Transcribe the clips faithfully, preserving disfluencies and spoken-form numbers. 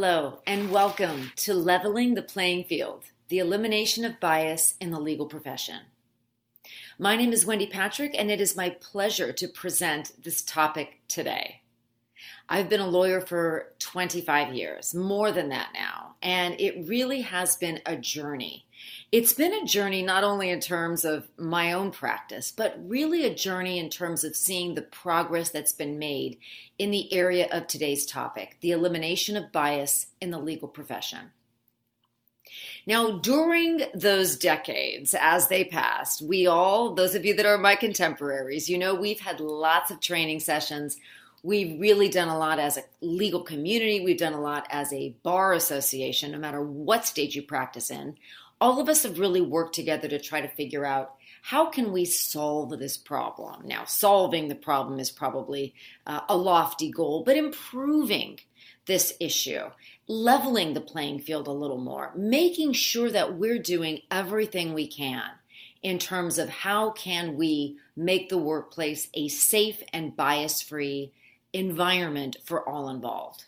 Hello, and welcome to Leveling the Playing Field, the elimination of bias in the legal profession. My name is Wendy Patrick, and it is my pleasure to present this topic today. I've been a lawyer for twenty-five years, more than that now, and it really has been a journey. It's been a journey not only in terms of my own practice, but really a journey in terms of seeing the progress that's been made in the area of today's topic, the elimination of bias in the legal profession. Now, during those decades, as they passed, we all, those of you that are my contemporaries, you know, we've had lots of training sessions. We've really done a lot as a legal community. We've done a lot as a bar association, no matter what state you practice in. All of us have really worked together to try to figure out how can we solve this problem. Now, solving the problem is probably uh, a lofty goal, but improving this issue, leveling the playing field a little more, making sure that we're doing everything we can in terms of how can we make the workplace a safe and bias-free environment for all involved.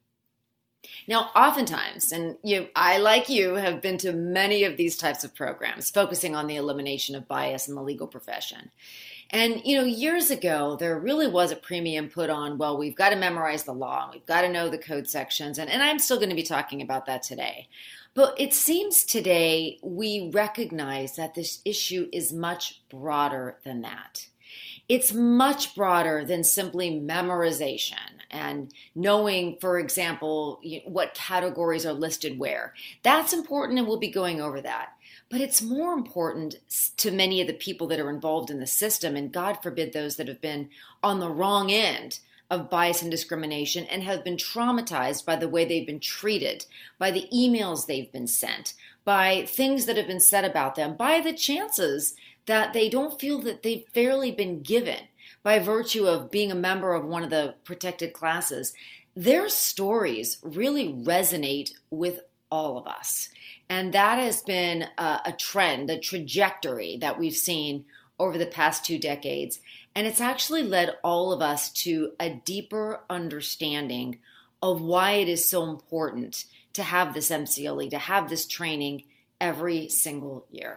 Now, oftentimes, and you, I, like you, have been to many of these types of programs focusing on the elimination of bias in the legal profession. And, you know, years ago, there really was a premium put on, well, we've got to memorize the law, we've got to know the code sections, and, and I'm still going to be talking about that today. But it seems today we recognize that this issue is much broader than that. It's much broader than simply memorization and knowing, for example, what categories are listed where. That's important, and we'll be going over that. But it's more important to many of the people that are involved in the system, and God forbid those that have been on the wrong end of bias and discrimination and have been traumatized by the way they've been treated, by the emails they've been sent, by things that have been said about them, by the chances that they don't feel that they've fairly been given by virtue of being a member of one of the protected classes. Their stories really resonate with all of us. And that has been a, a trend, a trajectory that we've seen over the past two decades. And it's actually led all of us to a deeper understanding of why it is so important to have this M C L E, to have this training every single year.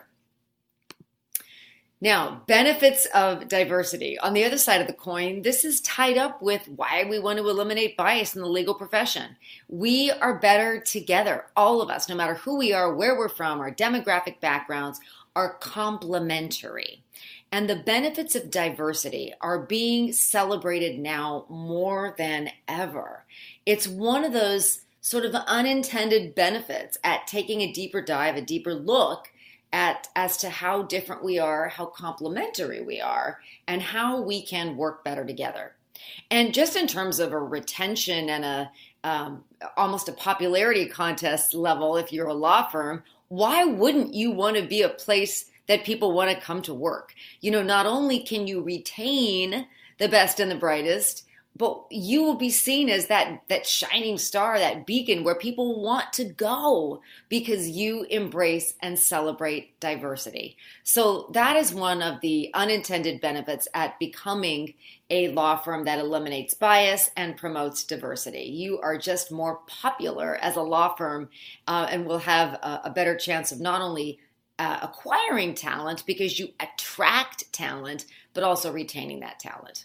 Now, benefits of diversity. On the other side of the coin, this is tied up with why we want to eliminate bias in the legal profession. We are better together. All of us, no matter who we are, where we're from, our demographic backgrounds, are complementary. And the benefits of diversity are being celebrated now more than ever. It's one of those sort of unintended benefits at taking a deeper dive, a deeper look at as to how different we are, how complementary we are, and how we can work better together. And just in terms of a retention and a um, almost a popularity contest level, if you're a law firm, why wouldn't you want to be a place that people want to come to work? You know, not only can you retain the best and the brightest, but you will be seen as that, that shining star, that beacon where people want to go because you embrace and celebrate diversity. So that is one of the unintended benefits at becoming a law firm that eliminates bias and promotes diversity. You are just more popular as a law firm uh, and will have a, a better chance of not only uh, acquiring talent because you attract talent, but also retaining that talent.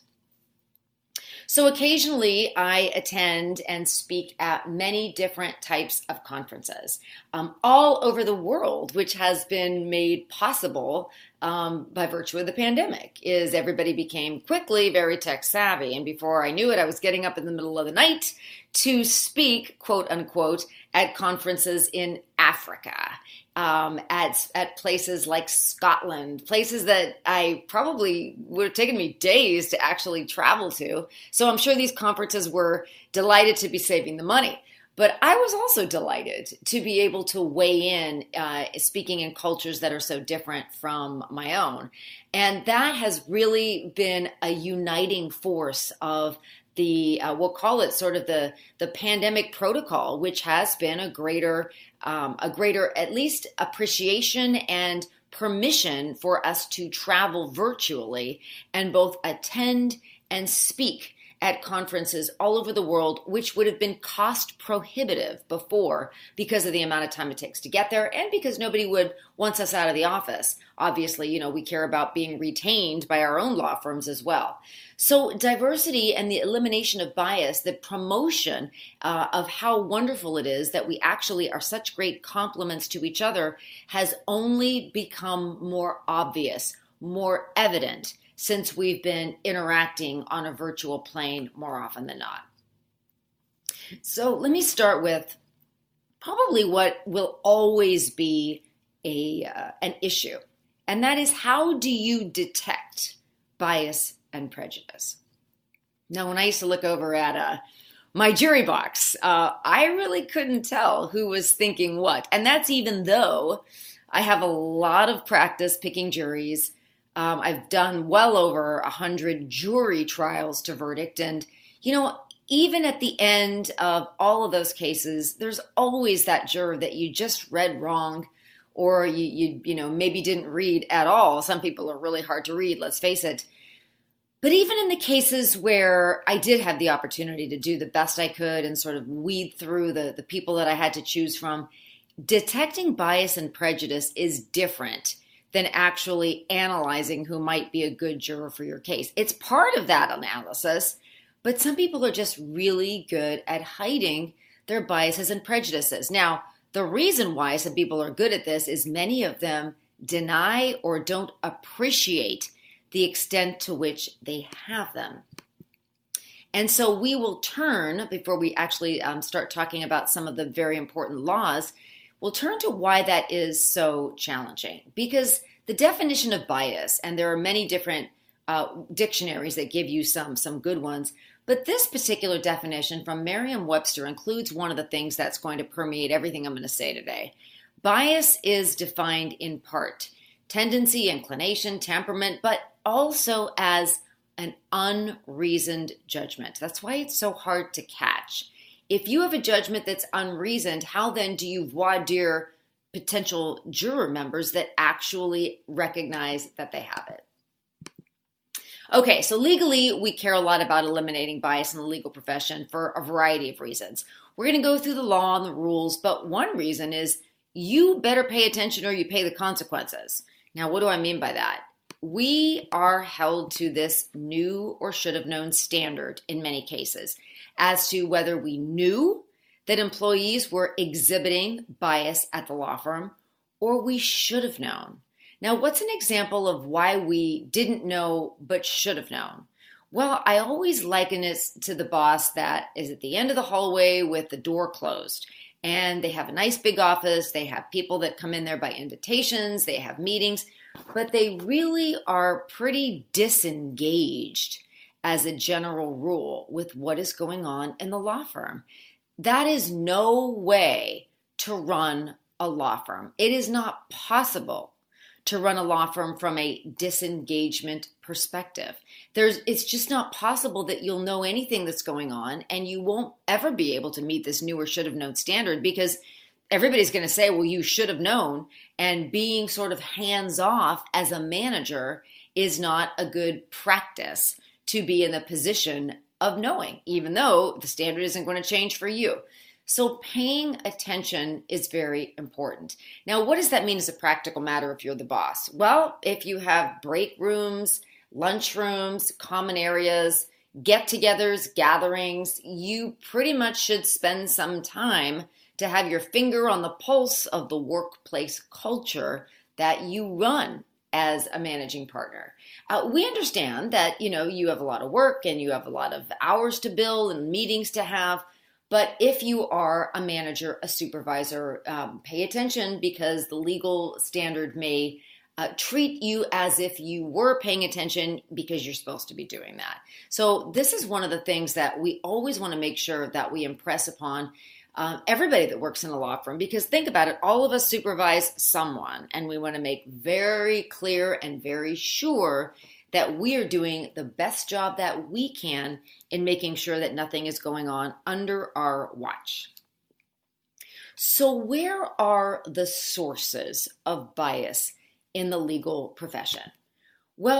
So occasionally I attend and speak at many different types of conferences um, all over the world, which has been made possible um, by virtue of the pandemic, is everybody became quickly very tech savvy. And before I knew it, I was getting up in the middle of the night to speak, quote unquote, at conferences in Africa. Um, at at places like Scotland, places that I probably would have taken me days to actually travel to. So I'm sure these conferences were delighted to be saving the money. But I was also delighted to be able to weigh in, uh, speaking in cultures that are so different from my own. And that has really been a uniting force of the, uh, we'll call it sort of the, the pandemic protocol, which has been a greater, um, a greater at least appreciation and permission for us to travel virtually and both attend and speak at conferences all over the world, which would have been cost prohibitive before because of the amount of time it takes to get there and because nobody would want us out of the office. Obviously, you know, we care about being retained by our own law firms as well. So diversity and the elimination of bias, the promotion uh, of how wonderful it is that we actually are such great complements to each other has only become more obvious, more evident since we've been interacting on a virtual plane more often than not. So let me start with probably what will always be a uh, an issue, and that is, how do you detect bias and prejudice? Now, when I used to look over at uh, my jury box, uh, I really couldn't tell who was thinking what, and that's even though I have a lot of practice picking juries. Um, I've done well over a hundred jury trials to verdict. And, you know, even at the end of all of those cases, there's always that juror that you just read wrong, or you, you, you know, maybe didn't read at all. Some people are really hard to read, let's face it. But even in the cases where I did have the opportunity to do the best I could and sort of weed through the, the people that I had to choose from, detecting bias and prejudice is different than actually analyzing who might be a good juror for your case. It's part of that analysis, but some people are just really good at hiding their biases and prejudices. Now, the reason why some people are good at this is many of them deny or don't appreciate the extent to which they have them. And so we will turn, before we actually um, start talking about some of the very important laws, we'll turn to why that is so challenging. Because the definition of bias, and there are many different uh, dictionaries that give you some, some good ones, but this particular definition from Merriam-Webster includes one of the things that's going to permeate everything I'm going to say today. Bias is defined in part, tendency, inclination, temperament, but also as an unreasoned judgment. That's why it's so hard to catch. If you have a judgment that's unreasoned, how then do you voir dire potential juror members that actually recognize that they have it? Okay, so legally, we care a lot about eliminating bias in the legal profession for a variety of reasons. We're going to go through the law and the rules, but one reason is you better pay attention or you pay the consequences. Now, what do I mean by that? We are held to this knew or should have known standard in many cases as to whether we knew that employees were exhibiting bias at the law firm or we should have known. Now, what's an example of why we didn't know but should have known? Well, I always liken it to the boss that is at the end of the hallway with the door closed. And they have a nice big office. They have people that come in there by invitations. They have meetings. But they really are pretty disengaged as a general rule with what is going on in the law firm. That is no way to run a law firm. It is not possible to run a law firm from a disengagement perspective. There's, it's just not possible that you'll know anything that's going on, and you won't ever be able to meet this new or should have known standard because everybody's going to say, well, you should have known. And being sort of hands off as a manager is not a good practice to be in the position of knowing, even though the standard isn't going to change for you. So paying attention is very important. Now, what does that mean as a practical matter if you're the boss? Well, if you have break rooms, lunch rooms, common areas, get-togethers, gatherings, you pretty much should spend some time to have your finger on the pulse of the workplace culture that you run as a managing partner. Uh, we understand that, you know, you have a lot of work and you have a lot of hours to bill and meetings to have. But if you are a manager, a supervisor, um, pay attention because the legal standard may uh, treat you as if you were paying attention because you're supposed to be doing that. So this is one of the things that we always want to make sure that we impress upon Um, everybody that works in a law firm, because think about it, all of us supervise someone, and we want to make very clear and very sure that we are doing the best job that we can in making sure that nothing is going on under our watch. So where are the sources of bias in the legal profession? Well,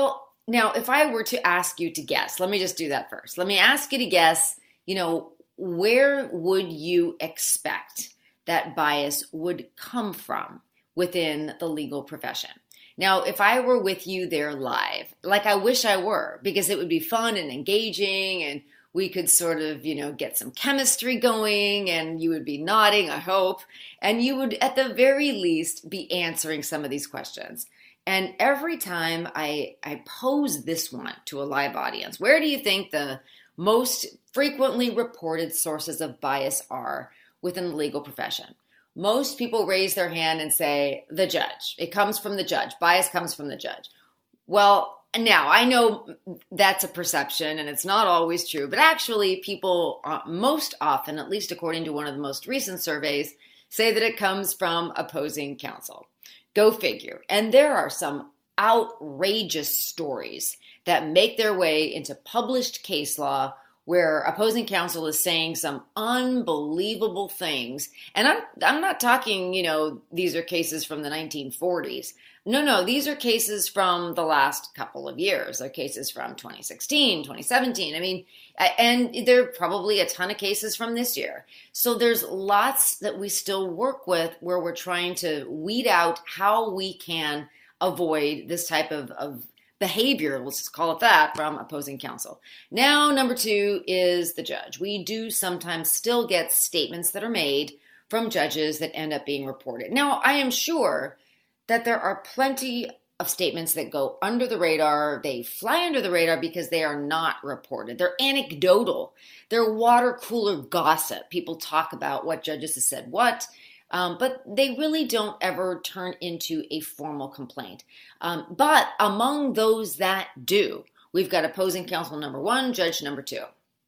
now, if I were to ask you to guess, let me just do that first. Let me ask you to guess, you know, where would you expect that bias would come from within the legal profession? Now, if I were with you there live, like I wish I were, because it would be fun and engaging and we could sort of, you know, get some chemistry going and you would be nodding, I hope, and you would at the very least be answering some of these questions. And every time I, I pose this one to a live audience, where do you think the most frequently reported sources of bias are within the legal profession? Most people raise their hand and say, the judge. It comes from the judge. Bias comes from the judge. Well, now I know that's a perception and it's not always true, but actually people uh, most often, at least according to one of the most recent surveys, say that it comes from opposing counsel. Go figure. And there are some outrageous stories that make their way into published case law where opposing counsel is saying some unbelievable things. And I'm I'm not talking, you know, these are cases from the nineteen forties. No, no, these are cases from the last couple of years. They're cases from twenty sixteen, twenty seventeen. I mean, and there are probably a ton of cases from this year. So there's lots that we still work with where we're trying to weed out how we can avoid this type of, of behavior, let's just call it that, from opposing counsel. Now, number two is the judge. We do sometimes still get statements that are made from judges that end up being reported. Now, I am sure that there are plenty of statements that go under the radar. They fly under the radar because they are not reported. They're anecdotal. They're water cooler gossip. People talk about what judges have said what. Um, but they really don't ever turn into a formal complaint. Um, but among those that do, we've got opposing counsel number one, judge number two.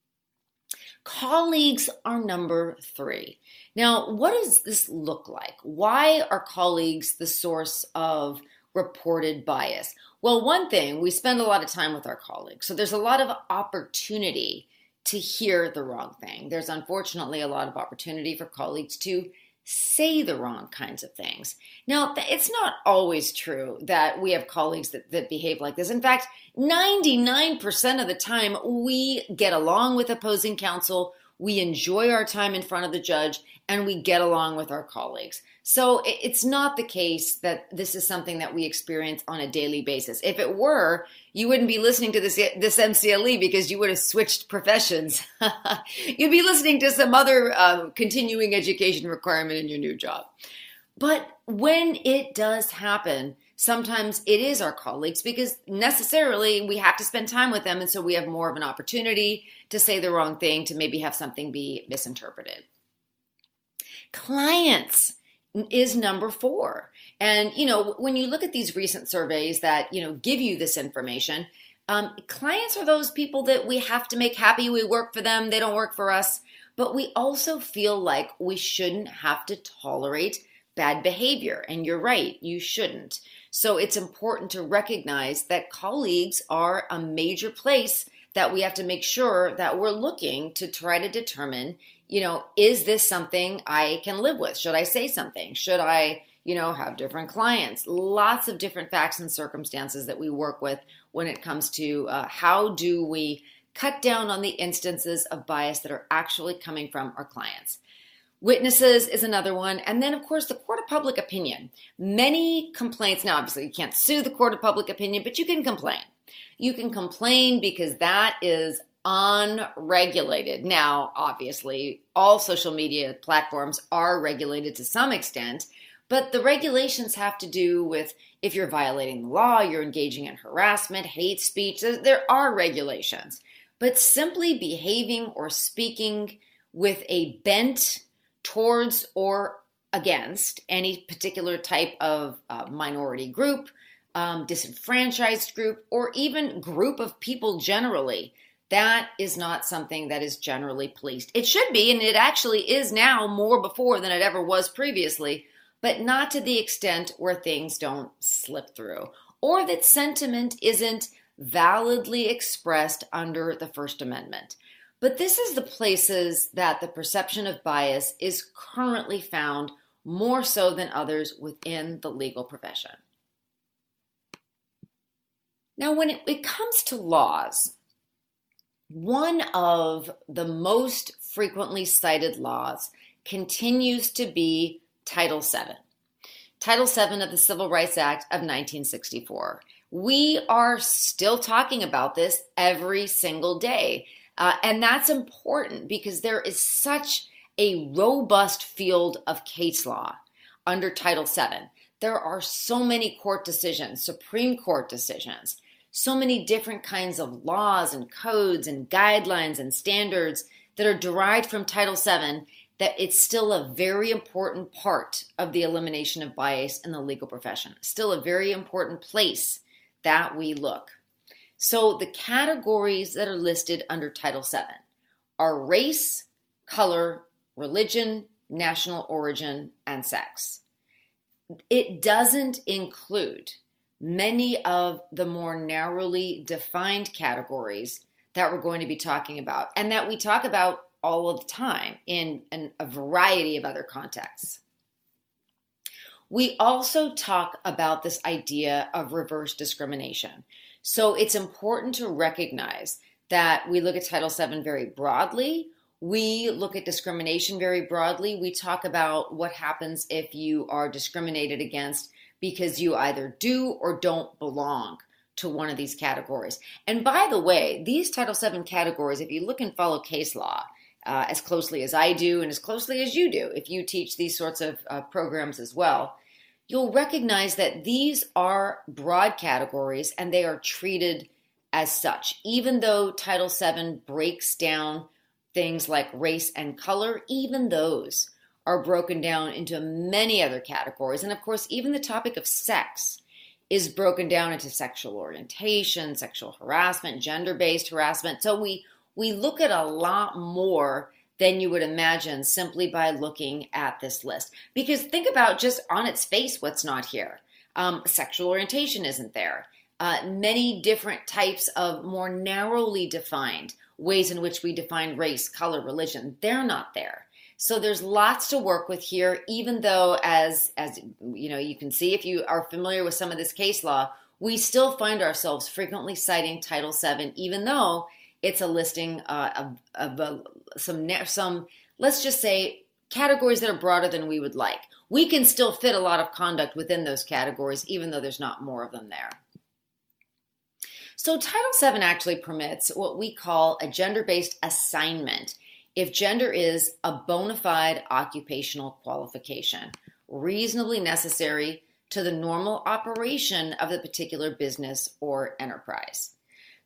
Colleagues are number three. Now, what does this look like? Why are colleagues the source of reported bias? Well, one thing, we spend a lot of time with our colleagues, so there's a lot of opportunity to hear the wrong thing. There's unfortunately a lot of opportunity for colleagues to say the wrong kinds of things. Now, it's not always true that we have colleagues that, that behave like this. In fact, ninety-nine percent of the time, we get along with opposing counsel, we enjoy our time in front of the judge, and we get along with our colleagues. So it's not the case that this is something that we experience on a daily basis. If it were, you wouldn't be listening to this, this M C L E because you would have switched professions. You'd be listening to some other uh, continuing education requirement in your new job. But when it does happen, sometimes it is our colleagues because necessarily we have to spend time with them. And so we have more of an opportunity to say the wrong thing, to maybe have something be misinterpreted. Clients is number four. And, you know, when you look at these recent surveys that, you know, give you this information, um, clients are those people that we have to make happy. We work for them. They don't work for us. But we also feel like we shouldn't have to tolerate bad behavior. And you're right, you shouldn't. So it's important to recognize that colleagues are a major place that we have to make sure that we're looking to try to determine, you know, is this something I can live with? Should I say something? Should I, you know, have different clients? Lots of different facts and circumstances that we work with when it comes to uh, how do we cut down on the instances of bias that are actually coming from our clients. Witnesses is another one. And then, of course, the court of public opinion. Many complaints, now obviously you can't sue the court of public opinion, but you can complain. You can complain because that is unregulated. Now, obviously, all social media platforms are regulated to some extent, but the regulations have to do with if you're violating the law, you're engaging in harassment, hate speech. There are regulations. But simply behaving or speaking with a bent towards or against any particular type of uh, minority group, um, disenfranchised group, or even group of people generally, that is not something that is generally policed. It should be, and it actually is now more before than it ever was previously, but not to the extent where things don't slip through, or that sentiment isn't validly expressed under the First Amendment. But this is the places that the perception of bias is currently found more so than others within the legal profession. Now, when it, it comes to laws, one of the most frequently cited laws continues to be Title seven. Title seven of the Civil Rights Act of nineteen sixty-four. We are still talking about this every single day. Uh, and that's important because there is such a robust field of case law under Title seven. There are so many court decisions, Supreme Court decisions, so many different kinds of laws and codes and guidelines and standards that are derived from Title seven, that it's still a very important part of the elimination of bias in the legal profession. Still a very important place that we look. So the categories that are listed under Title seven are race, color, religion, national origin, and sex. It doesn't include many of the more narrowly defined categories that we're going to be talking about and that we talk about all of the time in, in a variety of other contexts. We also talk about this idea of reverse discrimination. So it's important to recognize that we look at Title seven very broadly. We look at discrimination very broadly. We talk about what happens if you are discriminated against because you either do or don't belong to one of these categories. And by the way, these Title seven categories, if you look and follow case law uh, as closely as I do and as closely as you do, if you teach these sorts of uh, programs as well, you'll recognize that these are broad categories and they are treated as such. Even though Title seven breaks down things like race and color, even those are broken down into many other categories. And of course, even the topic of sex is broken down into sexual orientation, sexual harassment, gender-based harassment. So we, we look at a lot more than you would imagine simply by looking at this list. Because think about just on its face what's not here. Um, sexual orientation isn't there. Uh, many different types of more narrowly defined ways in which we define race, color, religion, they're not there. So there's lots to work with here, even though as, as you know, you can see if you are familiar with some of this case law, we still find ourselves frequently citing Title seven, even though it's a listing uh, of, of uh, some, some, let's just say, categories that are broader than we would like. We can still fit a lot of conduct within those categories, even though there's not more of them there. So Title seven actually permits what we call a gender-based assignment if gender is a bona fide occupational qualification, reasonably necessary to the normal operation of the particular business or enterprise.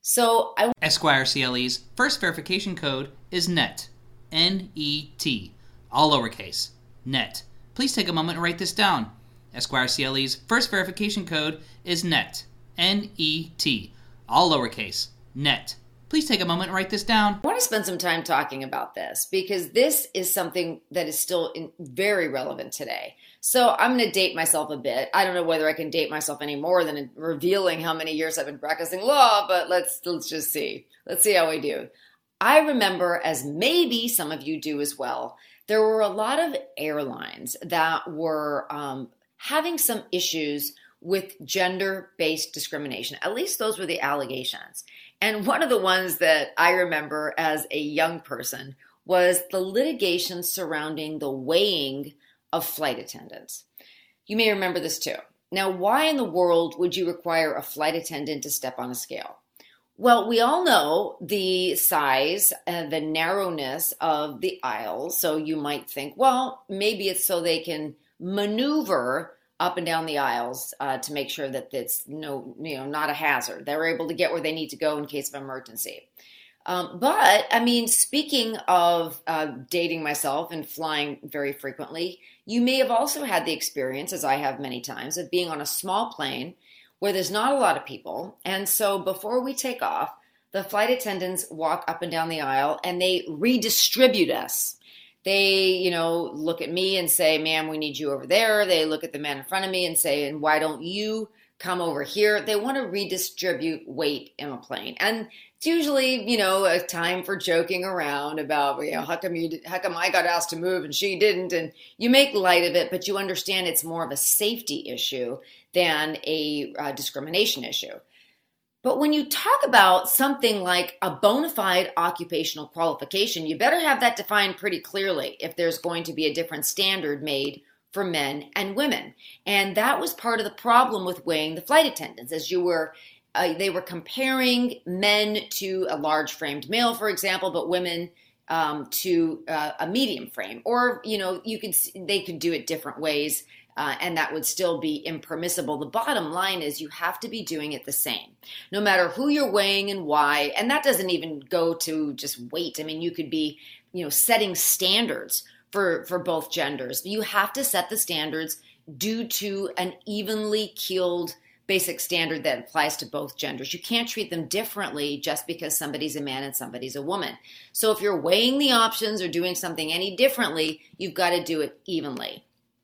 So I Esquire C L E's first verification code is NET, N E T, all lowercase, NET. Please take a moment and write this down. Esquire C L E's first verification code is NET, N E T, all lowercase, NET. Please take a moment and write this down. I want to spend some time talking about this because this is something that is still in, very relevant today. So I'm going to date myself a bit. I don't know whether I can date myself any more than revealing how many years I've been practicing law, but let's let's just see. Let's see how we do. I remember, as maybe some of you do as well, there were a lot of airlines that were um, having some issues with gender-based discrimination. At least those were the allegations. And one of the ones that I remember as a young person was the litigation surrounding the weighing of flight attendants. You may remember this too. Now, why in the world would you require a flight attendant to step on a scale? Well, we all know the size and the narrowness of the aisles. So you might think, well, maybe it's so they can maneuver up and down the aisles uh, to make sure that it's no, you know, not a hazard. They're able to get where they need to go in case of emergency. Um, but, I mean, speaking of uh, dating myself and flying very frequently, you may have also had the experience, as I have many times, of being on a small plane where there's not a lot of people. And so before we take off, the flight attendants walk up and down the aisle and they redistribute us. They, you know, look at me and say, ma'am, we need you over there. They look at the man in front of me and say, and why don't you come over here? They want to redistribute weight in a plane. And it's usually, you know, a time for joking around about, you know, how come you, how come I got asked to move and she didn't? And you make light of it, but you understand it's more of a safety issue than a uh, discrimination issue. But when you talk about something like a bona fide occupational qualification, you better have that defined pretty clearly if there's going to be a different standard made for men and women. And that was part of the problem with weighing the flight attendants, as you were uh, they were comparing men to a large framed male, for example, but women um, to uh, a medium frame. Or, you know, you could they could do it different ways. Uh, and that would still be impermissible. The bottom line is you have to be doing it the same, no matter who you're weighing and why. And that doesn't even go to just weight. I mean, you could be, you know, setting standards for, for both genders. You have to set the standards due to an evenly keeled basic standard that applies to both genders. You can't treat them differently just because somebody's a man and somebody's a woman. So if you're weighing the options or doing something any differently, you've got to do it evenly.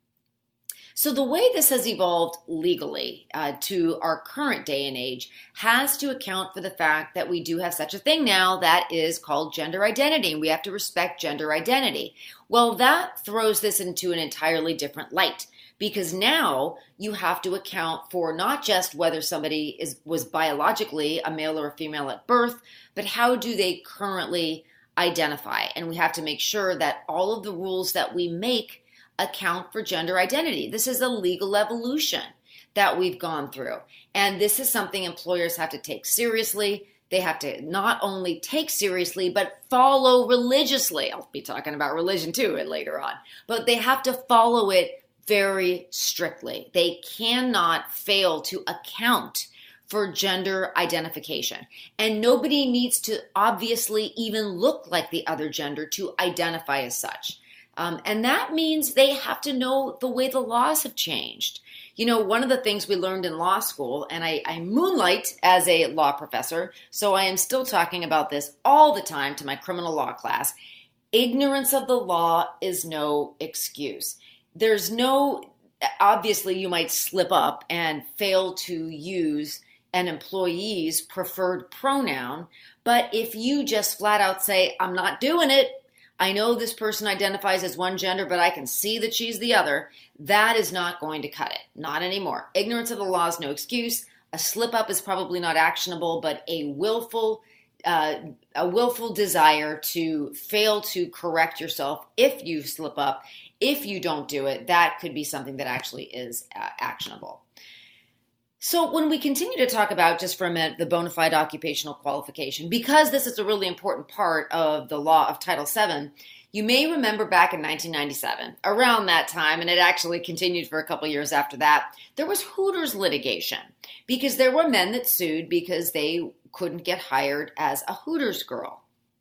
So the way this has evolved legally uh, to our current day and age has to account for the fact that we do have such a thing now that is called gender identity, and we have to respect gender identity. Well, that throws this into an entirely different light, because now you have to account for not just whether somebody is was biologically a male or a female at birth, but how do they currently identify. And we have to make sure that all of the rules that we make account for gender identity. This is a legal evolution that we've gone through. And this is something employers have to take seriously. They have to not only take seriously, but follow religiously. I'll be talking about religion too later on. But they have to follow it very strictly. They cannot fail to account for gender identification. And nobody needs to obviously even look like the other gender to identify as such. Um, and that means they have to know the way the laws have changed. You know, one of the things we learned in law school, and I, I moonlight as a law professor, so I am still talking about this all the time to my criminal law class. Ignorance of the law is no excuse. There's no, obviously you might slip up and fail to use an employee's preferred pronoun, but if you just flat out say, I'm not doing it, I know this person identifies as one gender, but I can see that she's the other, that is not going to cut it. Not anymore. Ignorance of the law is no excuse. A slip up is probably not actionable, but a willful, uh, a willful desire to fail to correct yourself if you slip up, if you don't do it, that could be something that actually is uh, actionable. So when we continue to talk about, just for a minute, the bona fide occupational qualification, because this is a really important part of the law of Title seven, you may remember back in nineteen ninety-seven, around that time, and it actually continued for a couple years after that, there was Hooters litigation because there were men that sued because they couldn't get hired as a Hooters girl.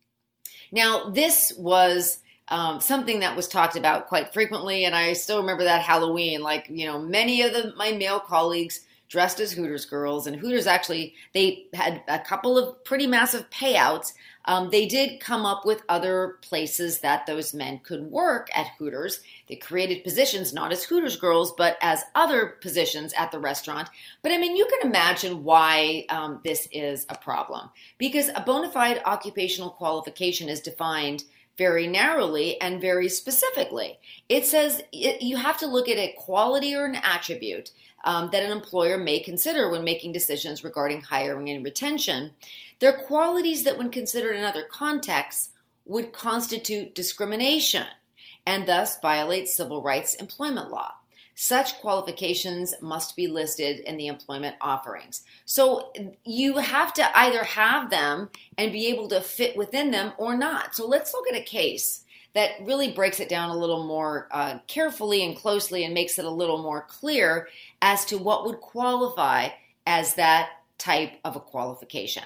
Now, this was um, something that was talked about quite frequently, and I still remember that Halloween, like, you know, many of the, my male colleagues dressed as Hooters girls, and Hooters actually, they had a couple of pretty massive payouts. Um, they did come up with other places that those men could work at Hooters. They created positions not as Hooters girls, but as other positions at the restaurant. But I mean, you can imagine why um, this is a problem, because a bona fide occupational qualification is defined very narrowly and very specifically. It says it, you have to look at a quality or an attribute um, that an employer may consider when making decisions regarding hiring and retention. They're qualities that when considered in other contexts would constitute discrimination and thus violate civil rights employment law. Such qualifications must be listed in the employment offerings. So you have to either have them and be able to fit within them or not. So let's look at a case that really breaks it down a little more uh, carefully and closely and makes it a little more clear as to what would qualify as that type of a qualification.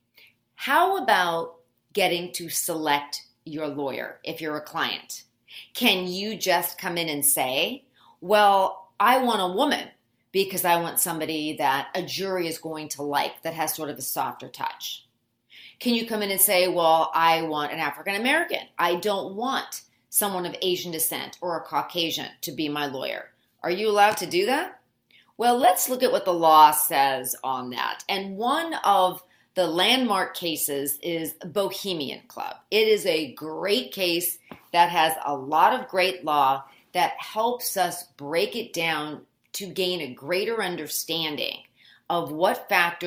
How about getting to select your lawyer if you're a client? Can you just come in and say, well, I want a woman because I want somebody that a jury is going to like, that has sort of a softer touch? Can you come in and say, well, I want an African American. I don't want someone of Asian descent or a Caucasian to be my lawyer. Are you allowed to do that? Well, let's look at what the law says on that. And one of the landmark cases is Bohemian Club. It is a great case that has a lot of great law that helps us break it down to gain a greater understanding of what factors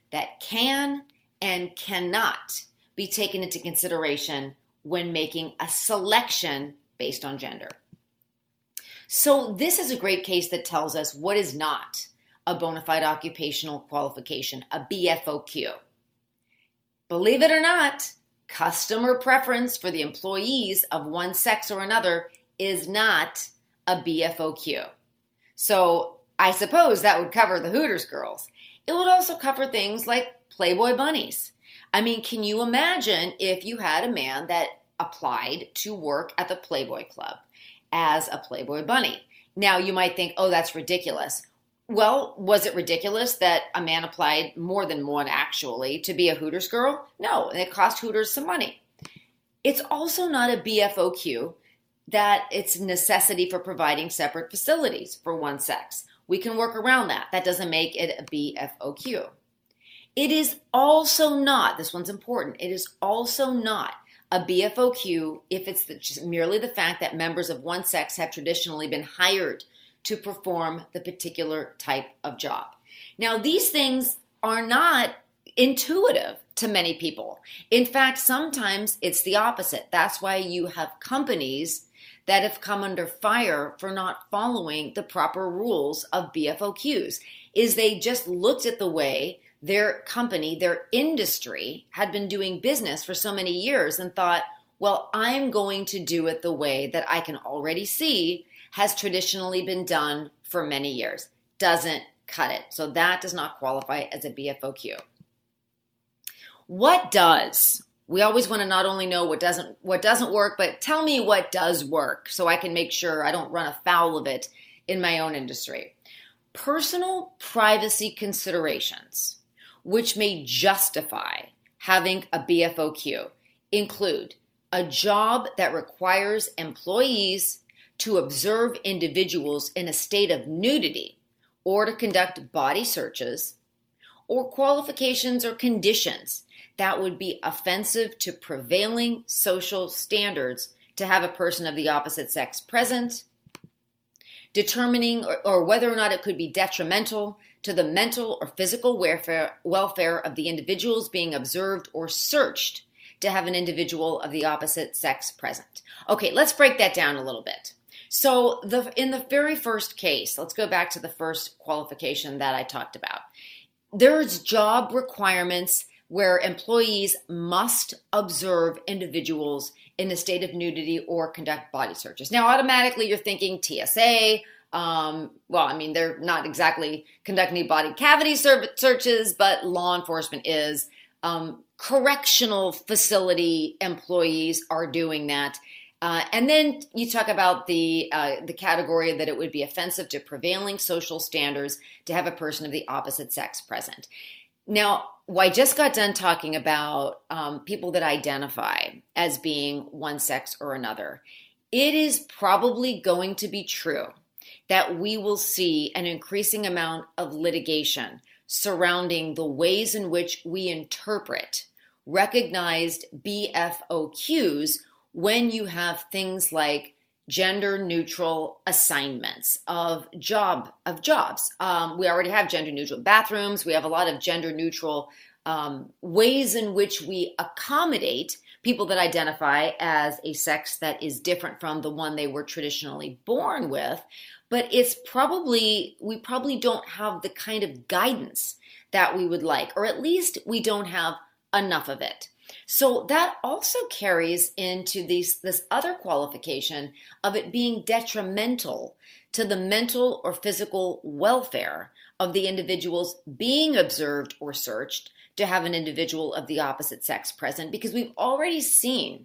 that can and cannot be taken into consideration when making a selection based on gender. So this is a great case that tells us what is not a bona fide occupational qualification, a B F O Q. Believe it or not, customer preference for the employees of one sex or another is not a B F O Q. So I suppose that would cover the Hooters girls. It would also cover things like Playboy bunnies. I mean, can you imagine if you had a man that applied to work at the Playboy Club as a Playboy bunny? Now you might think, oh, that's ridiculous. Well, was it ridiculous that a man applied, more than one actually, to be a Hooters girl? No, and it cost Hooters some money. It's also not a B F O Q that it's a necessity for providing separate facilities for one sex. We can work around that. That doesn't make it a B F O Q. It is also not, this one's important, it is also not a B F O Q if it's the, just merely the fact that members of one sex have traditionally been hired to perform the particular type of job. Now, these things are not intuitive to many people. In fact, sometimes it's the opposite. That's why you have companies that have come under fire for not following the proper rules of B F O Qs, is they just looked at the way their company, their industry had been doing business for so many years and thought, well, I'm going to do it the way that I can already see has traditionally been done for many years. Doesn't cut it. So that does not qualify as a B F O Q. What does? We always want to not only know what doesn't what doesn't work, but tell me what does work so I can make sure I don't run afoul of it in my own industry. Personal privacy considerations, which may justify having a B F O Q, include a job that requires employees to observe individuals in a state of nudity or to conduct body searches, or qualifications or conditions that would be offensive to prevailing social standards to have a person of the opposite sex present, determining or, or whether or not it could be detrimental to the mental or physical welfare, welfare of the individuals being observed or searched to have an individual of the opposite sex present. Okay, let's break that down a little bit. So the in the very first case, let's go back to the first qualification that I talked about. There's job requirements where employees must observe individuals in a state of nudity or conduct body searches. Now, automatically you're thinking T S A. Um, well, I mean, they're not exactly conducting body cavity searches, but law enforcement is. Um, correctional facility employees are doing that. Uh, and then you talk about the uh, the category that it would be offensive to prevailing social standards to have a person of the opposite sex present. Now, well, I just got done talking about um, people that identify as being one sex or another. It is probably going to be true that we will see an increasing amount of litigation surrounding the ways in which we interpret recognized B F O Qs when you have things like gender neutral assignments of job of jobs. Um, we already have gender neutral bathrooms. We have a lot of gender neutral um, ways in which we accommodate people that identify as a sex that is different from the one they were traditionally born with. But it's probably, we probably don't have the kind of guidance that we would like, or at least we don't have enough of it. So that also carries into these, this other qualification of it being detrimental to the mental or physical welfare of the individuals being observed or searched to have an individual of the opposite sex present, because we've already seen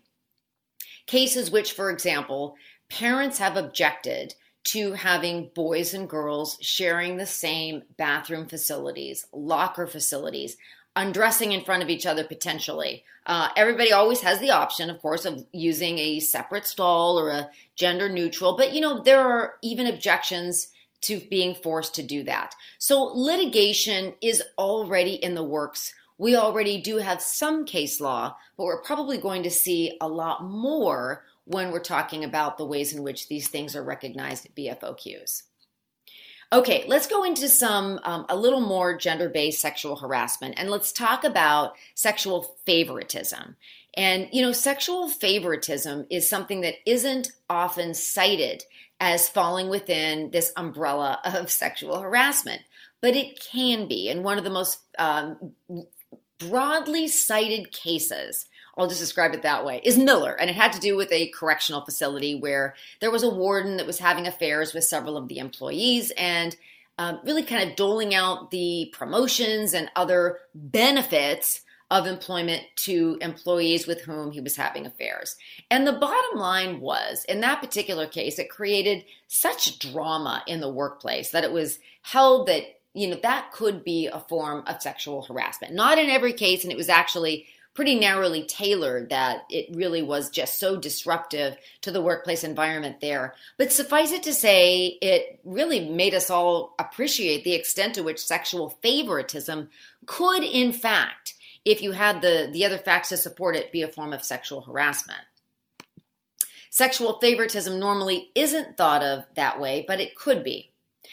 cases which, for example, parents have objected to having boys and girls sharing the same bathroom facilities, locker facilities, undressing in front of each other potentially. Uh, everybody always has the option, of course, of using a separate stall or a gender neutral, but you know, there are even objections to being forced to do that. So litigation is already in the works. We already do have some case law, but we're probably going to see a lot more when we're talking about the ways in which these things are recognized at B F O Qs. Okay, let's go into some um, a little more gender-based sexual harassment, and let's talk about sexual favoritism. And you know, sexual favoritism is something that isn't often cited as falling within this umbrella of sexual harassment, but it can be. And one of the most um, broadly cited cases, I'll just describe it that way, is Miller. And it had to do with a correctional facility where there was a warden that was having affairs with several of the employees and um, really kind of doling out the promotions and other benefits of employment to employees with whom he was having affairs. And the bottom line was, in that particular case, it created such drama in the workplace that it was held that, you know, that could be a form of sexual harassment. Not in every case, and it was actually pretty narrowly tailored that it really was just so disruptive to the workplace environment there. But suffice it to say, it really made us all appreciate the extent to which sexual favoritism could, in fact, if you had the, the other facts to support it, be a form of sexual harassment. Sexual favoritism normally isn't thought of that way, but it could be.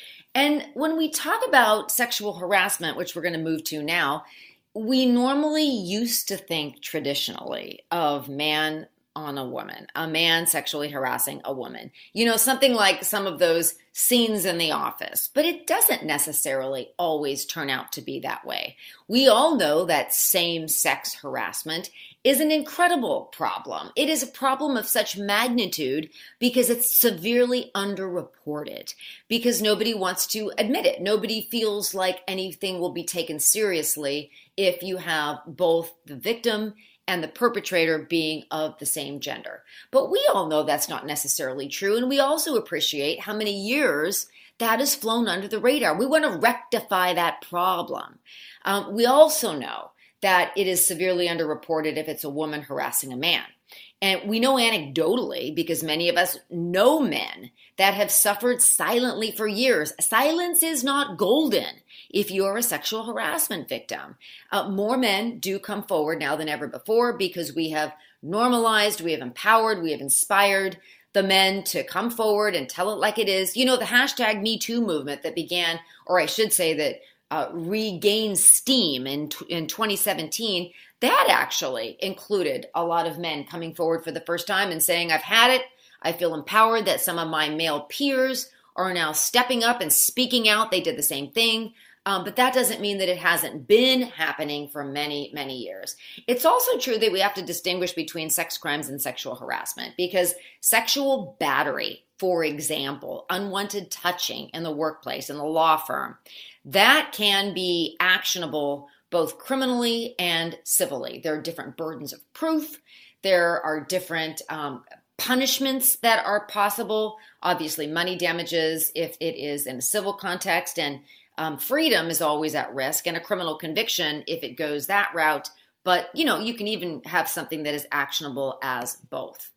And when we talk about sexual harassment, which we're going to move to now, we normally used to think traditionally of man on a woman, a man sexually harassing a woman. You know, something like some of those scenes in The Office, but it doesn't necessarily always turn out to be that way. We all know that same-sex harassment is an incredible problem. It is a problem of such magnitude because it's severely underreported, because nobody wants to admit it. Nobody feels like anything will be taken seriously if you have both the victim and the perpetrator being of the same gender. But we all know that's not necessarily true, and we also appreciate how many years that has flown under the radar. We want to rectify that problem. Um, we also know that it is severely underreported if it's a woman harassing a man. And we know anecdotally, because many of us know men that have suffered silently for years. Silence is not golden if you're a sexual harassment victim. Uh, more men do come forward now than ever before because we have normalized, we have empowered, we have inspired the men to come forward and tell it like it is. You know, the hashtag Me Too movement that began, or I should say that uh, regained steam in, in twenty seventeen, that actually included a lot of men coming forward for the first time and saying, I've had it. I feel empowered that some of my male peers are now stepping up and speaking out. They did the same thing. Um, but that doesn't mean that it hasn't been happening for many, many years. It's also true that we have to distinguish between sex crimes and sexual harassment, because sexual battery, for example, unwanted touching in the workplace, in the law firm, that can be actionable both criminally and civilly. There are different burdens of proof. There are different um, punishments that are possible. Obviously, money damages if it is in a civil context, and um, freedom is always at risk, and a criminal conviction if it goes that route. But, you know, you can even have something that is actionable as both.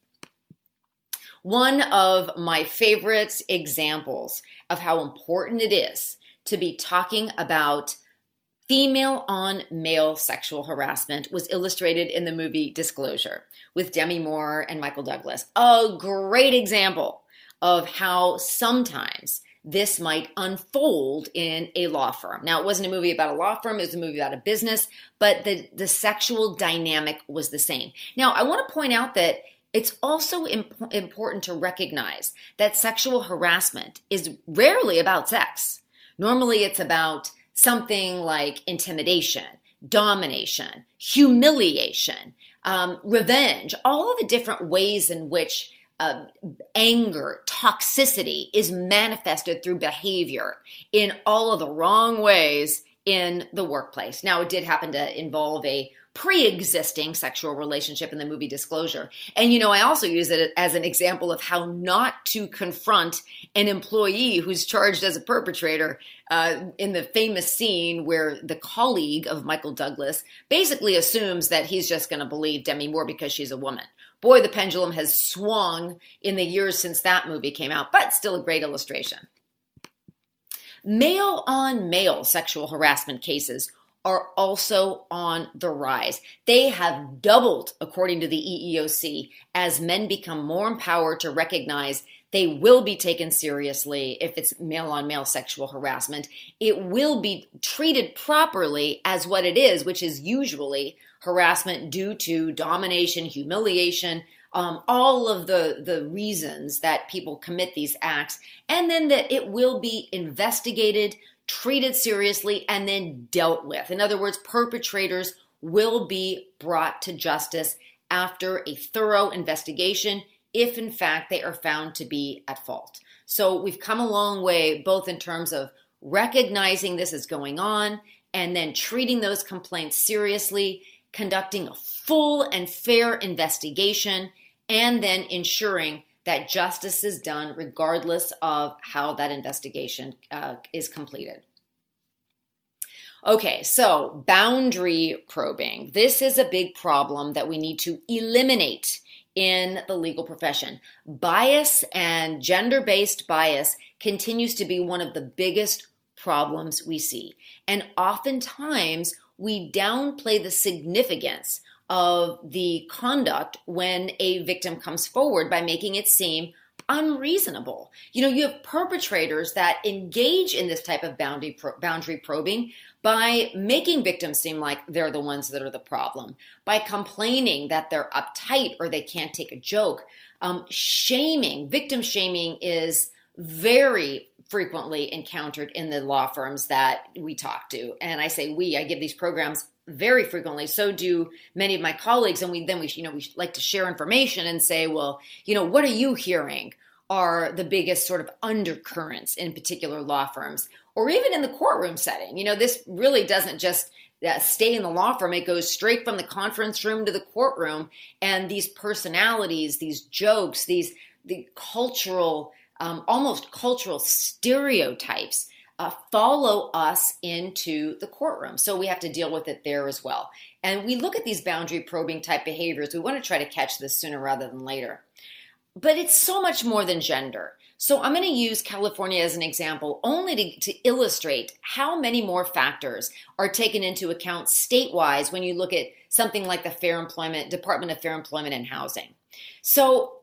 One of my favorite examples of how important it is to be talking about female on male sexual harassment was illustrated in the movie Disclosure with Demi Moore and Michael Douglas. A great example of how sometimes this might unfold in a law firm. Now, it wasn't a movie about a law firm, it was a movie about a business, but the, the sexual dynamic was the same. Now, I want to point out that it's also imp- important to recognize that sexual harassment is rarely about sex. Normally, it's about something like intimidation, domination, humiliation, um, revenge, all of the different ways in which uh, anger, toxicity is manifested through behavior in all of the wrong ways in the workplace. Now, it did happen to involve a pre-existing sexual relationship in the movie Disclosure. And, you know, I also use it as an example of how not to confront an employee who's charged as a perpetrator uh, in the famous scene where the colleague of Michael Douglas basically assumes that he's just going to believe Demi Moore because she's a woman. Boy, the pendulum has swung in the years since that movie came out, but still a great illustration. Male-on-male sexual harassment cases are also on the rise. They have doubled, according to the E E O C, as men become more empowered to recognize They will be taken seriously if it's male-on-male sexual harassment. It will be treated properly as what it is, which is usually harassment due to domination, humiliation, um, all of the, the reasons that people commit these acts, and then that it will be investigated, treated seriously, and then dealt with. In other words, perpetrators will be brought to justice after a thorough investigation, if in fact they are found to be at fault. So we've come a long way, both in terms of recognizing this is going on and then treating those complaints seriously, conducting a full and fair investigation, and then ensuring that justice is done regardless of how that investigation uh, is completed. Okay, so boundary probing. This is a big problem that we need to eliminate in the legal profession. Bias and gender-based bias continues to be one of the biggest problems we see. And oftentimes we downplay the significance of the conduct when a victim comes forward by making it seem unreasonable. You know, you have perpetrators that engage in this type of boundary pro- boundary probing by making victims seem like they're the ones that are the problem, by complaining that they're uptight or they can't take a joke. Um, shaming, victim shaming is very frequently encountered in the law firms that we talk to. And I say we, I give these programs very frequently. So do many of my colleagues. And we then we, you know, we like to share information and say, well, you know, what are you hearing are the biggest sort of undercurrents in particular law firms, or even in the courtroom setting. You know, this really doesn't just uh, stay in the law firm. It goes straight from the conference room to the courtroom. And these personalities, these jokes, these the cultural, um, almost cultural stereotypes Uh, follow us into the courtroom. So we have to deal with it there as well. And we look at these boundary probing type behaviors. We want to try to catch this sooner rather than later. But it's so much more than gender. So I'm going to use California as an example only to, to illustrate how many more factors are taken into account state-wise when you look at something like the Fair Employment, Department of Fair Employment and Housing. So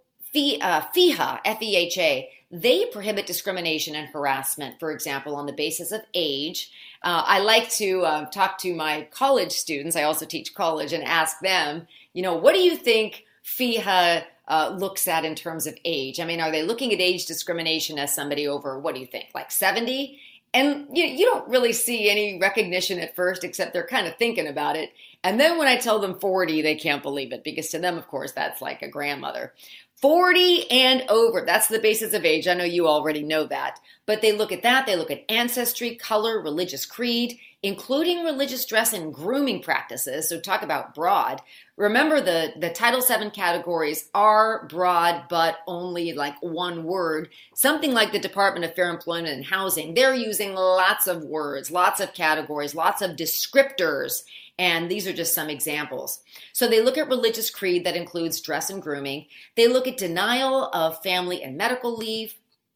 FEHA, F E H A, they prohibit discrimination and harassment, for example, on the basis of age. Uh, I like to uh, talk to my college students. I also teach college, and ask them, you know, what do you think FEHA uh, looks at in terms of age? I mean, are they looking at age discrimination as somebody over, what do you think, like seventy? And you, you don't really see any recognition at first, except they're kind of thinking about it. And then when I tell them forty, they can't believe it, because to them, of course, that's like a grandmother. forty and over, that's the basis of age. I know you already know that. But they look at that, they look at ancestry, color, religious creed, including religious dress and grooming practices. So talk about broad. Remember, the, the Title seven categories are broad, but only like one word. Something like the Department of Fair Employment and Housing, they're using lots of words, lots of categories, lots of descriptors. And these are just some examples. So they look at religious creed that includes dress and grooming. They look at denial of family and medical leave,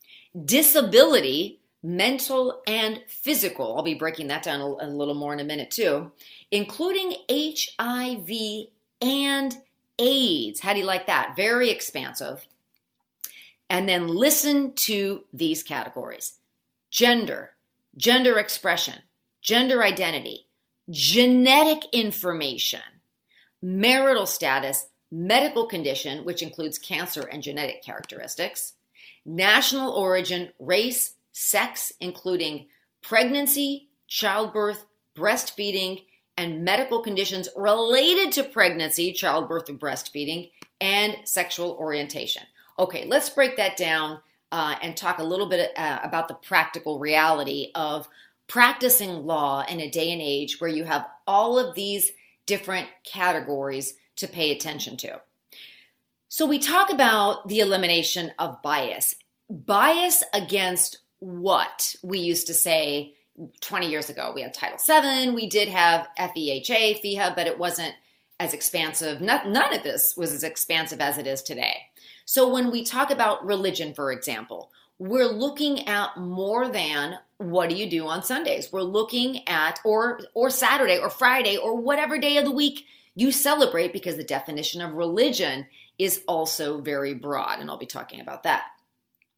disability, mental and physical. I'll be breaking that down a, a little more in a minute too, including H I V and AIDS. How do you like that? Very expansive. And then listen to these categories: gender, gender expression, gender identity, genetic information, marital status, medical condition, which includes cancer and genetic characteristics, national origin, race, sex, including pregnancy, childbirth, breastfeeding, and medical conditions related to pregnancy, childbirth, and breastfeeding, and sexual orientation. Okay, let's break that down uh, and talk a little bit uh, about the practical reality of practicing law in a day and age where you have all of these different categories to pay attention to. So we talk about the elimination of bias. Bias against what? We used to say twenty years ago, we had Title seven, we did have F E H A, FEHA, but it wasn't as expansive. Not, none of this was as expansive as it is today. So when we talk about religion, for example, we're looking at more than what do you do on Sundays. We're looking at, or or Saturday or Friday or whatever day of the week you celebrate, because the definition of religion is also very broad, and I'll be talking about that.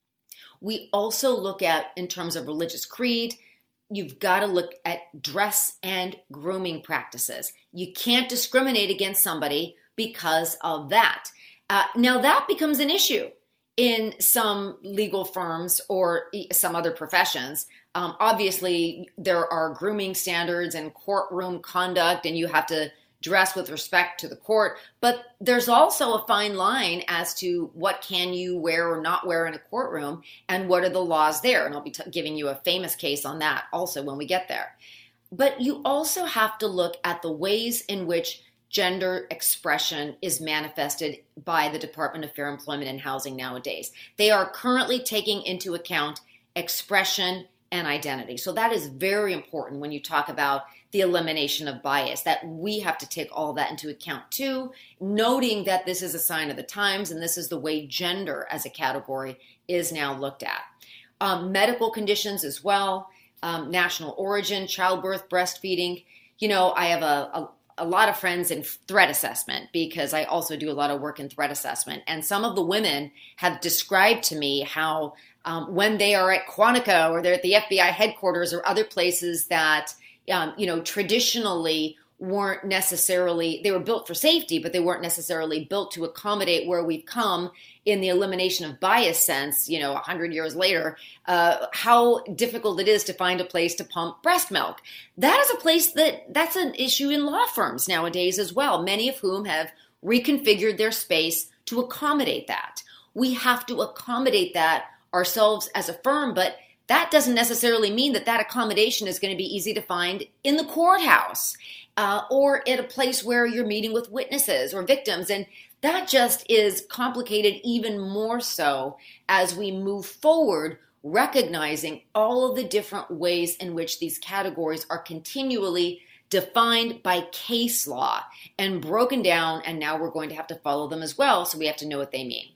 We also look at, in terms of religious creed, you've got to look at dress and grooming practices. You can't discriminate against somebody because of that. Uh, now that becomes an issue in some legal firms or some other professions. Um, obviously, there are grooming standards and courtroom conduct, and you have to dress with respect to the court. But there's also a fine line as to what can you wear or not wear in a courtroom, and what are the laws there. And I'll be t- giving you a famous case on that also when we get there. But you also have to look at the ways in which gender expression is manifested by the Department of Fair Employment and Housing nowadays. They are currently taking into account expression and identity. So that is very important when you talk about the elimination of bias, that we have to take all that into account too, noting that this is a sign of the times and this is the way gender as a category is now looked at. Um, medical conditions as well, um, national origin, childbirth, breastfeeding. You know, I have a, a a lot of friends in threat assessment because I also do a lot of work in threat assessment. And some of the women have described to me how um, when they are at Quantico or they're at the F B I headquarters or other places that, um, you know, traditionally weren't necessarily, they were built for safety, but they weren't necessarily built to accommodate where we've come in the elimination of bias sense, you know, a hundred years later, uh, how difficult it is to find a place to pump breast milk. That is a place that, that's an issue in law firms nowadays as well, many of whom have reconfigured their space to accommodate that. We have to accommodate that ourselves as a firm, but that doesn't necessarily mean that that accommodation is going to be easy to find in the courthouse uh, or at a place where you're meeting with witnesses or victims. And that just is complicated even more so as we move forward, recognizing all of the different ways in which these categories are continually defined by case law and broken down. And now we're going to have to follow them as well. So we have to know what they mean.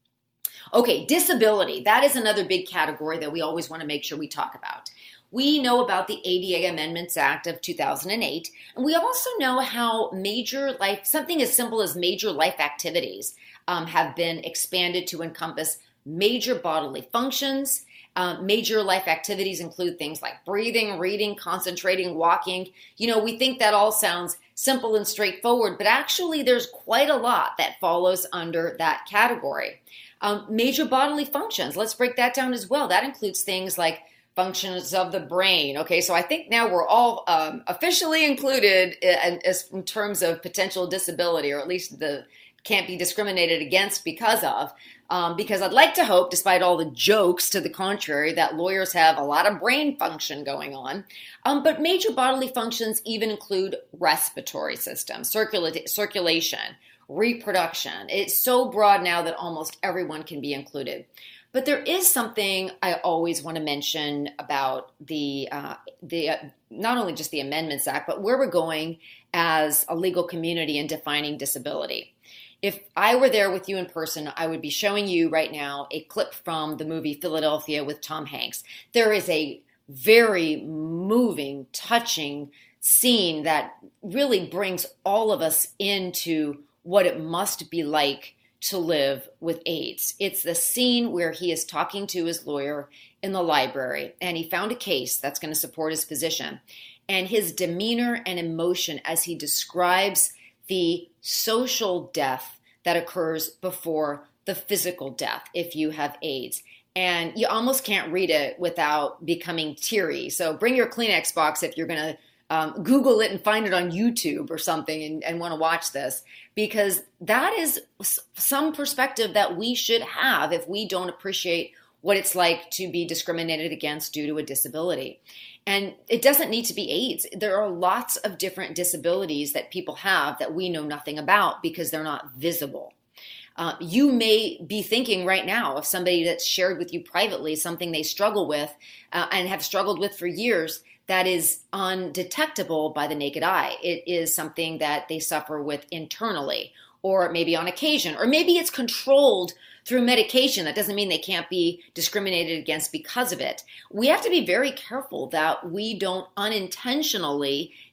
Okay, disability. That is another big category that we always want to make sure we talk about. We know about the A D A Amendments Act of two thousand eight, and we also know how major life, something as simple as major life activities um, have been expanded to encompass major bodily functions. Uh, major life activities include things like breathing, reading, concentrating, walking. You know, we think that all sounds simple and straightforward, but actually there's quite a lot that follows under that category. Um, major bodily functions, let's break that down as well. That includes things like functions of the brain. Okay, so I think now we're all um, officially included in, in terms of potential disability, or at least the can't be discriminated against because of. Um, because I'd like to hope, despite all the jokes to the contrary, that lawyers have a lot of brain function going on. Um, but major bodily functions even include respiratory system, circula- circulation, reproduction. It's so broad now that almost everyone can be included. But there is something I always want to mention about the uh, the uh, not only just the Amendments Act, but where we're going as a legal community in defining disability. If I were there with you in person, I would be showing you right now a clip from the movie Philadelphia with Tom Hanks. There is a very moving, touching scene that really brings all of us into what it must be like to live with AIDS. It's the scene where he is talking to his lawyer in the library, and he found a case that's going to support his position. And his demeanor and emotion as he describes the social death that occurs before the physical death if you have AIDS. And you almost can't read it without becoming teary. So bring your Kleenex box if you're going to Um, Google it and find it on YouTube or something and, and want to watch this, because that is some perspective that we should have if we don't appreciate what it's like to be discriminated against due to a disability. And it doesn't need to be AIDS. There are lots of different disabilities that people have that we know nothing about because they're not visible. Uh, you may be thinking right now of somebody that's shared with you privately something they struggle with uh, and have struggled with for years that is undetectable by the naked eye. It is something that they suffer with internally, or maybe on occasion, or maybe it's controlled through medication. That doesn't mean they can't be discriminated against because of it. We have to be very careful that we don't unintentionally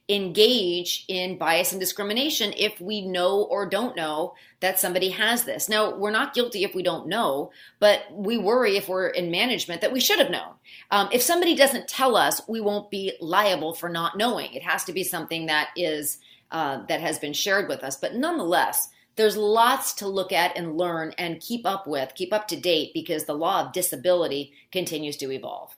engage in bias and discrimination if we know or don't know that somebody has this. Now, we're not guilty if we don't know, but we worry if we're in management that we should have known. Um, if somebody doesn't tell us, we won't be liable for not knowing. It has to be something that is uh, that has been shared with us. But nonetheless, there's lots to look at and learn and keep up with, keep up to date, because the law of disability continues to evolve.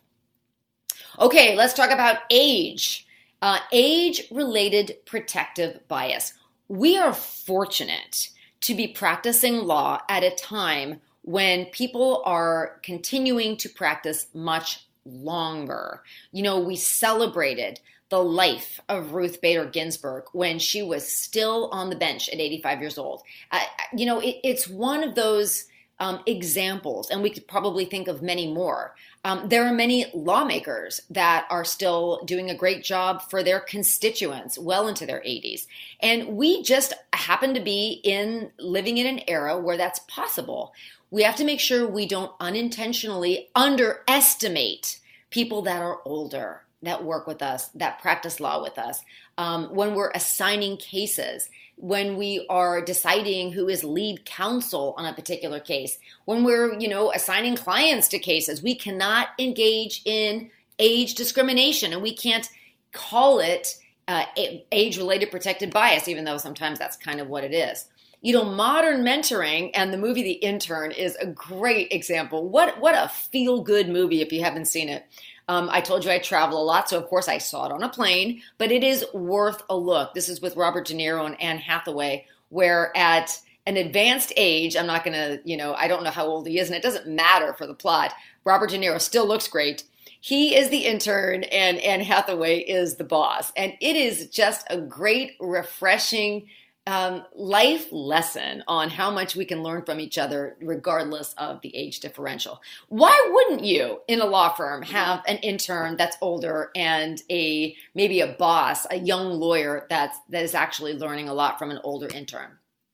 Okay, let's talk about age. Uh, age-related protective bias. We are fortunate to be practicing law at a time when people are continuing to practice much longer. You know, we celebrated the life of Ruth Bader Ginsburg when she was still on the bench at eighty-five years old. Uh, you know, it, it's one of those um, examples, and we could probably think of many more. Um, there are many lawmakers that are still doing a great job for their constituents well into their eighties. And we just happen to be in living in an era where that's possible. We have to make sure we don't unintentionally underestimate people that are older, that work with us, that practice law with us. Um, when we're assigning cases, when we are deciding who is lead counsel on a particular case, when we're, you know, assigning clients to cases, we cannot engage in age discrimination, and we can't call it uh, age-related protected bias, even though sometimes that's kind of what it is. You know, modern mentoring and the movie The Intern is a great example. What what a feel-good movie if you haven't seen it. Um, I told you I travel a lot, so of course I saw it on a plane, but it is worth a look. This is with Robert De Niro and Anne Hathaway, where at an advanced age, I'm not going to, you know, I don't know how old he is, and it doesn't matter for the plot. Robert De Niro still looks great. He is the intern, and Anne Hathaway is the boss. And it is just a great, refreshing Um, life lesson on how much we can learn from each other regardless of the age differential. Why wouldn't you in a law firm have an intern that's older and a maybe a boss, a young lawyer that's that is actually learning a lot from an older intern?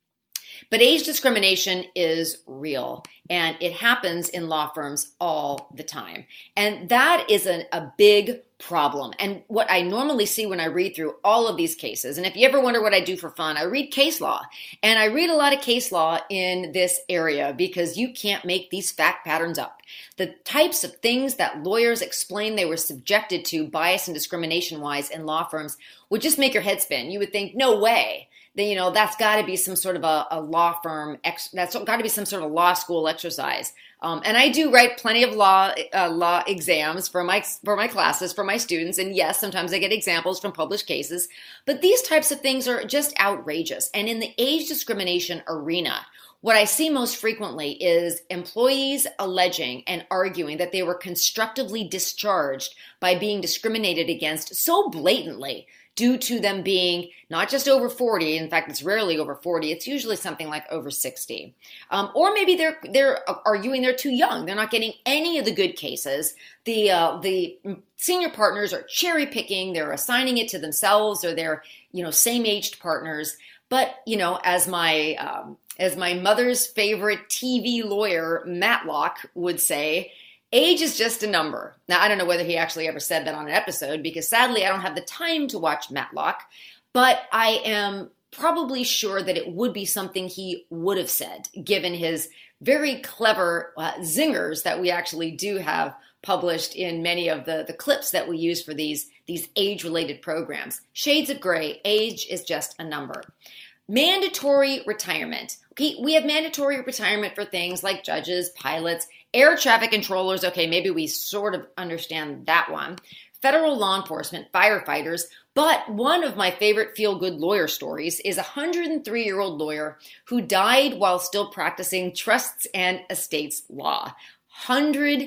But age discrimination is real, and it happens in law firms all the time. And that is a, a big problem. And what I normally see when I read through all of these cases, and if you ever wonder what I do for fun, I read case law. And I read a lot of case law in this area because you can't make these fact patterns up. The types of things that lawyers explain they were subjected to bias and discrimination-wise in law firms would just make your head spin. You would think, no way. Then, you know, that's got to be some sort of a, a law firm, ex, that's got to be some sort of law school exercise. Um, and I do write plenty of law uh, law exams for my for my classes, for my students. And yes, sometimes I get examples from published cases. But these types of things are just outrageous. And in the age discrimination arena, what I see most frequently is employees alleging and arguing that they were constructively discharged by being discriminated against so blatantly due to them being not just over forty, in fact, it's rarely over forty, it's usually something like over sixty. Um, or maybe they're they're arguing they're too young, they're not getting any of the good cases. The, uh, the senior partners are cherry picking, they're assigning it to themselves or their, you know, same-aged partners. But, you know, as my, um, as my mother's favorite T V lawyer, Matlock, would say, age is just a number. Now, I don't know whether he actually ever said that on an episode because sadly I don't have the time to watch Matlock, but I am probably sure that it would be something he would have said given his very clever uh, zingers that we actually do have published in many of the, the clips that we use for these, these age-related programs. Shades of gray, age is just a number. Mandatory retirement. Okay, we have mandatory retirement for things like judges, pilots, air traffic controllers. Okay, maybe we sort of understand that one. Federal law enforcement, firefighters. But one of my favorite feel-good lawyer stories is a one hundred three-year-old lawyer who died while still practicing trusts and estates law. one hundred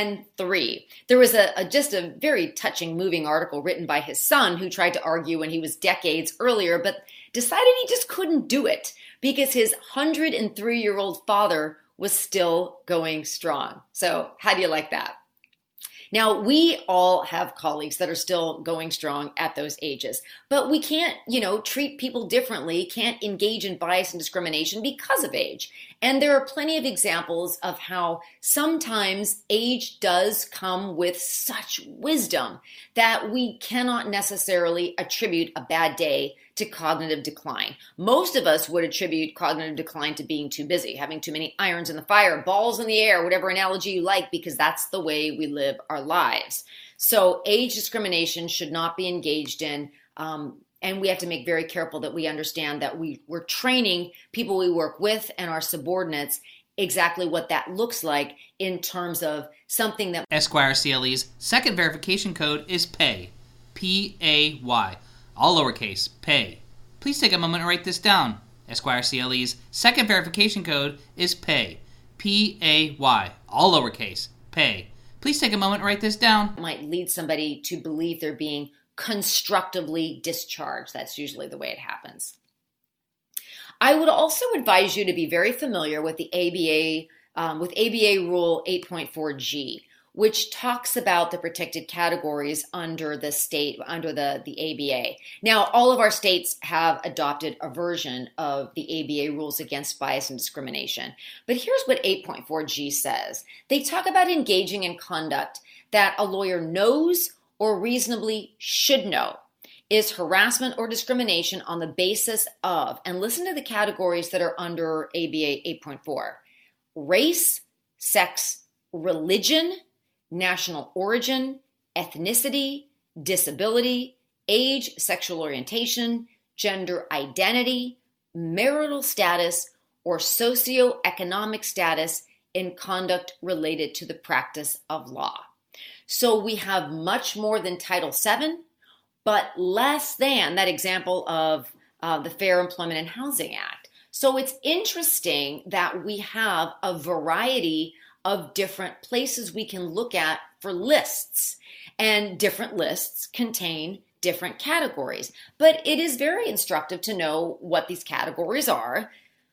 three. There was a, a just a very touching, moving article written by his son who tried to argue when he was decades earlier, but decided he just couldn't do it because his one hundred three-year-old father was still going strong. So how do you like that? Now, we all have colleagues that are still going strong at those ages, but we can't, you know, treat people differently, can't engage in bias and discrimination because of age. And there are plenty of examples of how sometimes age does come with such wisdom that we cannot necessarily attribute a bad day to cognitive decline. Most of us would attribute cognitive decline to being too busy, having too many irons in the fire, balls in the air, whatever analogy you like, because that's the way we live our lives. So age discrimination should not be engaged in, um, and we have to make very careful that we understand that we, we're training people we work with and our subordinates exactly what that looks like in terms of something that... Esquire C L E's second verification code is PAY, P A Y, all lowercase, PAY. Please take a moment and write this down. Esquire C L E's second verification code is PAY, P A Y, all lowercase, PAY. Please take a moment and write this down. It might lead somebody to believe they're being constructively discharged. That's usually the way it happens. I would also advise you to be very familiar with the A B A, um, with A B A Rule eight point four G, which talks about the protected categories under the state, under the, the A B A. Now, all of our states have adopted a version of the A B A rules against bias and discrimination. But here's what eight point four G says. They talk about engaging in conduct that a lawyer knows or reasonably should know is harassment or discrimination on the basis of, and listen to the categories that are under A B A eight point four, race, sex, religion, national origin, ethnicity, disability, age, sexual orientation, gender identity, marital status, or socioeconomic status in conduct related to the practice of law. So we have much more than Title seven, but less than that example of uh, the Fair Employment and Housing Act. So it's interesting that we have a variety of different places we can look at for lists, and different lists contain different categories. But it is very instructive to know what these categories are,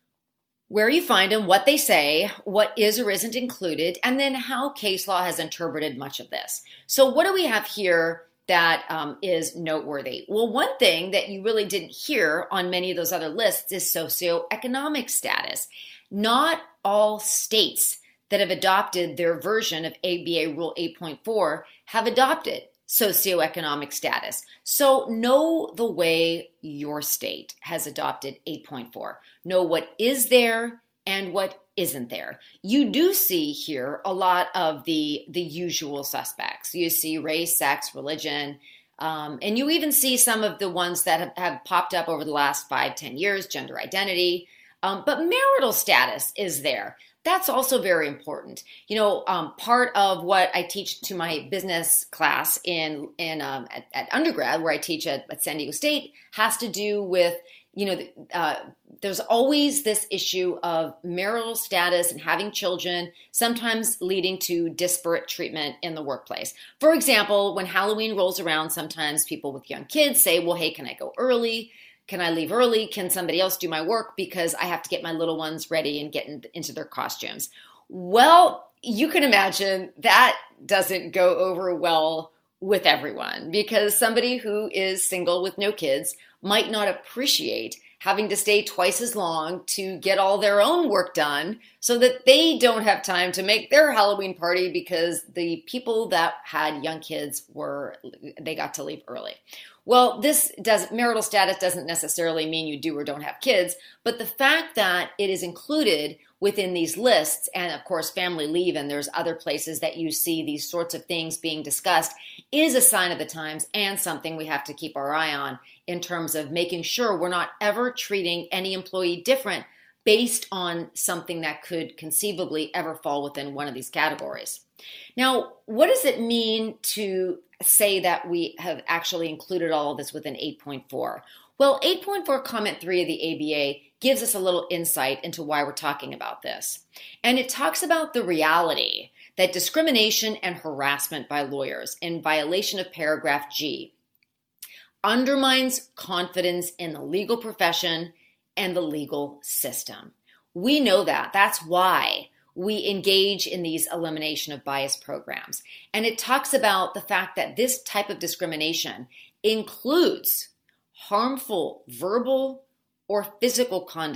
where you find them, what they say, what is or isn't included, and then how case law has interpreted much of this. So what do we have here that um, is noteworthy? Well, one thing that you really didn't hear on many of those other lists is socioeconomic status. Not all states that have adopted their version of A B A Rule eight point four have adopted socioeconomic status. So know the way your state has adopted eight point four. Know what is there and what isn't there. You do see here a lot of the, the usual suspects. You see race, sex, religion, um, and you even see some of the ones that have, have popped up over the last five, ten years, gender identity, um, but marital status is there. That's also very important. You know, um, part of what I teach to my business class in in um, at, at undergrad, where I teach at, at San Diego State, has to do with, you know, uh, there's always this issue of marital status and having children, sometimes leading to disparate treatment in the workplace. For example, when Halloween rolls around, sometimes people with young kids say, well, hey, can I go early? Can I leave early? Can somebody else do my work because I have to get my little ones ready and get in, into their costumes? Well, you can imagine that doesn't go over well with everyone, because somebody who is single with no kids might not appreciate having to stay twice as long to get all their own work done so that they don't have time to make their Halloween party because the people that had young kids were, they got to leave early. Well, this does marital status doesn't necessarily mean you do or don't have kids, but the fact that it is included within these lists, and of course family leave, and there's other places that you see these sorts of things being discussed, is a sign of the times and something we have to keep our eye on in terms of making sure we're not ever treating any employee different based on something that could conceivably ever fall within one of these categories. Now, what does it mean to say that we have actually included all of this within eight point four? Well, eight point four comment three of the A B A gives us a little insight into why we're talking about this. And it talks about the reality that discrimination and harassment by lawyers in violation of paragraph G undermines confidence in the legal profession and the legal system. We know that. That's why we engage in these elimination of bias programs. And it talks about the fact that this type of discrimination includes harmful verbal or physical conduct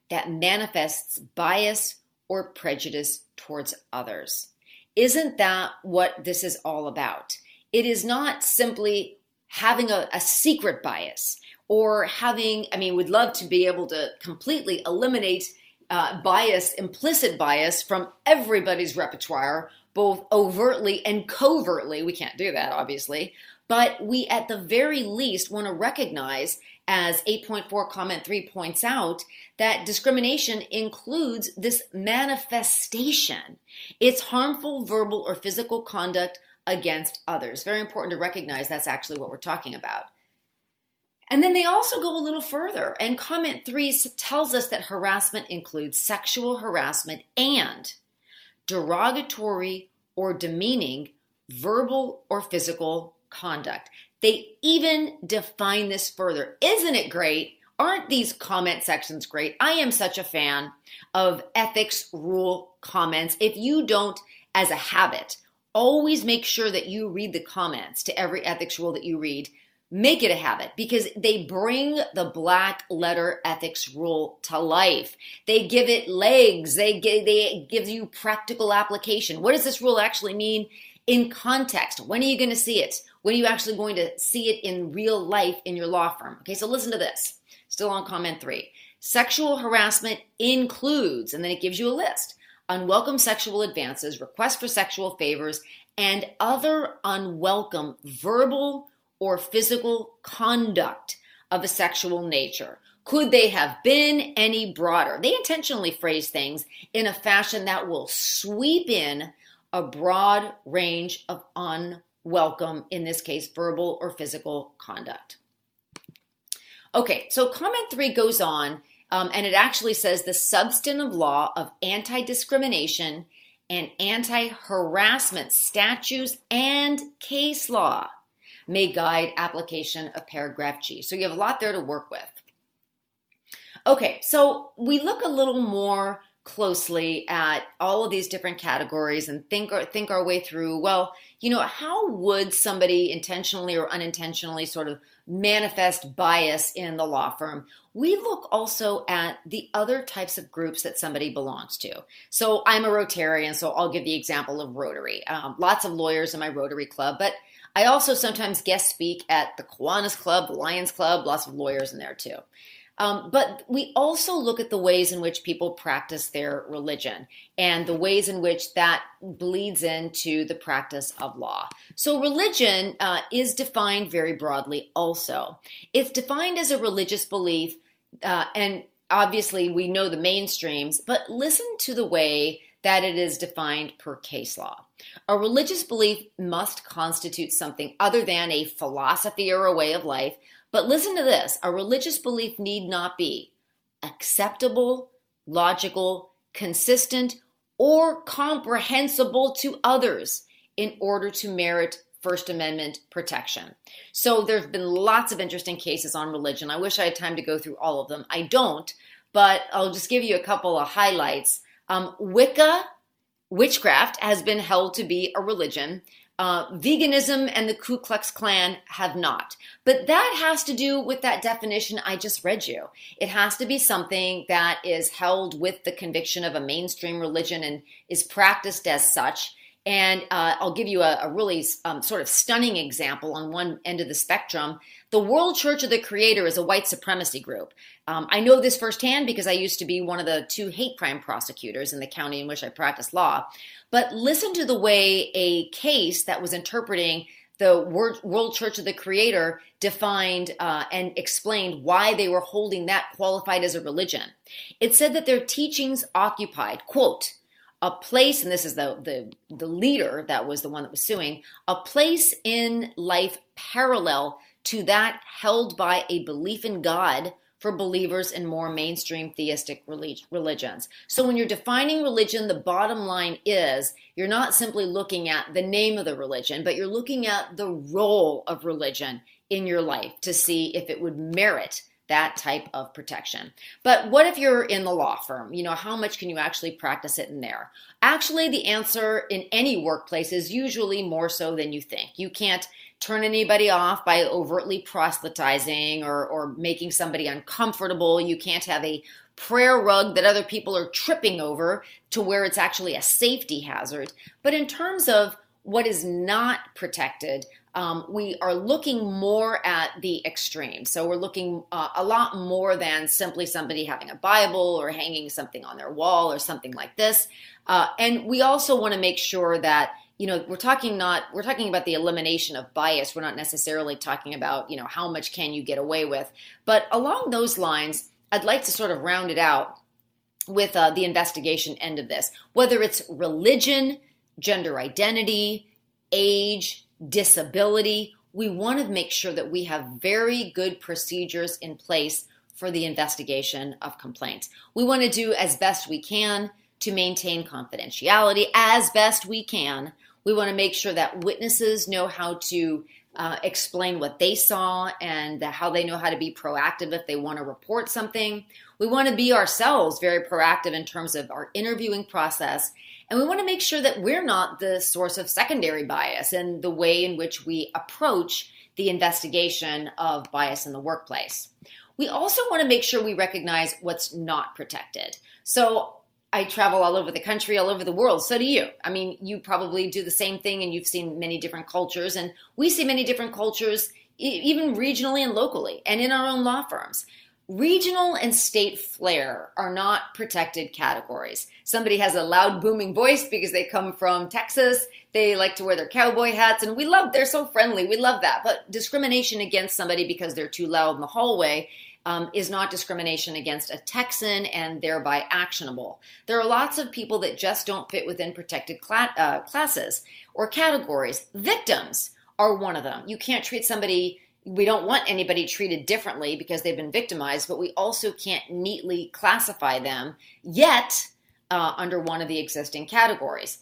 that manifests bias or prejudice towards others. Isn't that what this is all about? It is not simply having a, a secret bias or having, I mean, we'd love to be able to completely eliminate uh, bias, implicit bias from everybody's repertoire, both overtly and covertly. We can't do that, obviously, but we at the very least want to recognize, as eight point four comment three points out, that discrimination includes this manifestation. It's harmful verbal or physical conduct against others. Very important to recognize that's actually what we're talking about. And then they also go a little further, and comment three tells us that harassment includes sexual harassment and derogatory or demeaning verbal or physical conduct. They even define this further. Isn't it great? Aren't these comment sections great? I am such a fan of ethics rule comments. If you don't, as a habit, always make sure that you read the comments to every ethics rule that you read. Make it a habit, because they bring the black letter ethics rule to life. They give it legs. They give, they give you practical application. What does this rule actually mean in context? When are you going to see it? When are you actually going to see it in real life in your law firm? Okay, so listen to this. Still on comment three. Sexual harassment includes, and then it gives you a list, unwelcome sexual advances, requests for sexual favors, and other unwelcome verbal or physical conduct of a sexual nature. Could they have been any broader? They intentionally phrase things in a fashion that will sweep in a broad range of unwelcome, in this case, verbal or physical conduct. Okay, so comment three goes on, um, and it actually says the substantive law of anti-discrimination and anti-harassment statutes and case law may guide application of paragraph G. So you have a lot there to work with. Okay, so we look a little more closely at all of these different categories and think think our way through, well, you know, how would somebody intentionally or unintentionally sort of manifest bias in the law firm? We look also at the other types of groups that somebody belongs to. So I'm a Rotarian, so I'll give the example of Rotary. Um, lots of lawyers in my Rotary Club, but I also sometimes guest speak at the Kiwanis Club, the Lions Club, lots of lawyers in there too. Um, but we also look at the ways in which people practice their religion and the ways in which that bleeds into the practice of law. So religion uh, is defined very broadly also. It's defined as a religious belief, uh, and obviously we know the mainstreams, but listen to the way that it is defined per case law. A religious belief must constitute something other than a philosophy or a way of life. But listen to this, a religious belief need not be acceptable, logical, consistent, or comprehensible to others in order to merit First Amendment protection. So there's been lots of interesting cases on religion. I wish I had time to go through all of them. I don't, but I'll just give you a couple of highlights. Um, Wicca, witchcraft, has been held to be a religion. Uh, veganism and the Ku Klux Klan have not. But that has to do with that definition I just read you. It has to be something that is held with the conviction of a mainstream religion and is practiced as such. And uh, I'll give you a, a really um, sort of stunning example on one end of the spectrum. The World Church of the Creator is a white supremacy group. Um, I know this firsthand because I used to be one of the two hate crime prosecutors in the county in which I practiced law. But listen to the way a case that was interpreting the World Church of the Creator defined uh, and explained why they were holding that qualified as a religion. It said that their teachings occupied, quote, a place, and this is the, the, the leader that was the one that was suing, a place in life parallel to that held by a belief in God for believers in more mainstream theistic religions. So when you're defining religion, the bottom line is you're not simply looking at the name of the religion, but you're looking at the role of religion in your life to see if it would merit that type of protection. But what if you're in the law firm? You know, how much can you actually practice it in there? Actually, the answer in any workplace is usually more so than you think. You can't turn anybody off by overtly proselytizing or, or making somebody uncomfortable. You can't have a prayer rug that other people are tripping over to where it's actually a safety hazard. But in terms of what is not protected, um, we are looking more at the extreme. So we're looking uh, a lot more than simply somebody having a Bible or hanging something on their wall or something like this. Uh, and we also want to make sure that, you know, we're talking not, we're talking about the elimination of bias. We're not necessarily talking about, you know, how much can you get away with. But along those lines, I'd like to sort of round it out with uh, the investigation end of this, whether it's religion, gender identity, age, disability. We want to make sure that we have very good procedures in place for the investigation of complaints. We want to do as best we can to maintain confidentiality as best we can. We want to make sure that witnesses know how to uh, explain what they saw and how they know how to be proactive if they want to report something. We want to be ourselves very proactive in terms of our interviewing process. And we want to make sure that we're not the source of secondary bias in the way in which we approach the investigation of bias in the workplace. We also want to make sure we recognize what's not protected. So I travel all over the country, all over the world. So do you. I mean, you probably do the same thing, and you've seen many different cultures. And we see many different cultures, e- even regionally and locally, and in our own law firms. Regional and state flair are not protected categories. Somebody has a loud booming voice because they come from Texas. They like to wear their cowboy hats, and we love, they're so friendly. We love that. But discrimination against somebody because they're too loud in the hallway um, is not discrimination against a Texan and thereby actionable. There are lots of people that just don't fit within protected cla- uh, classes or categories. Victims are one of them. You can't treat somebody, we don't want anybody treated differently because they've been victimized, but we also can't neatly classify them yet uh, under one of the existing categories.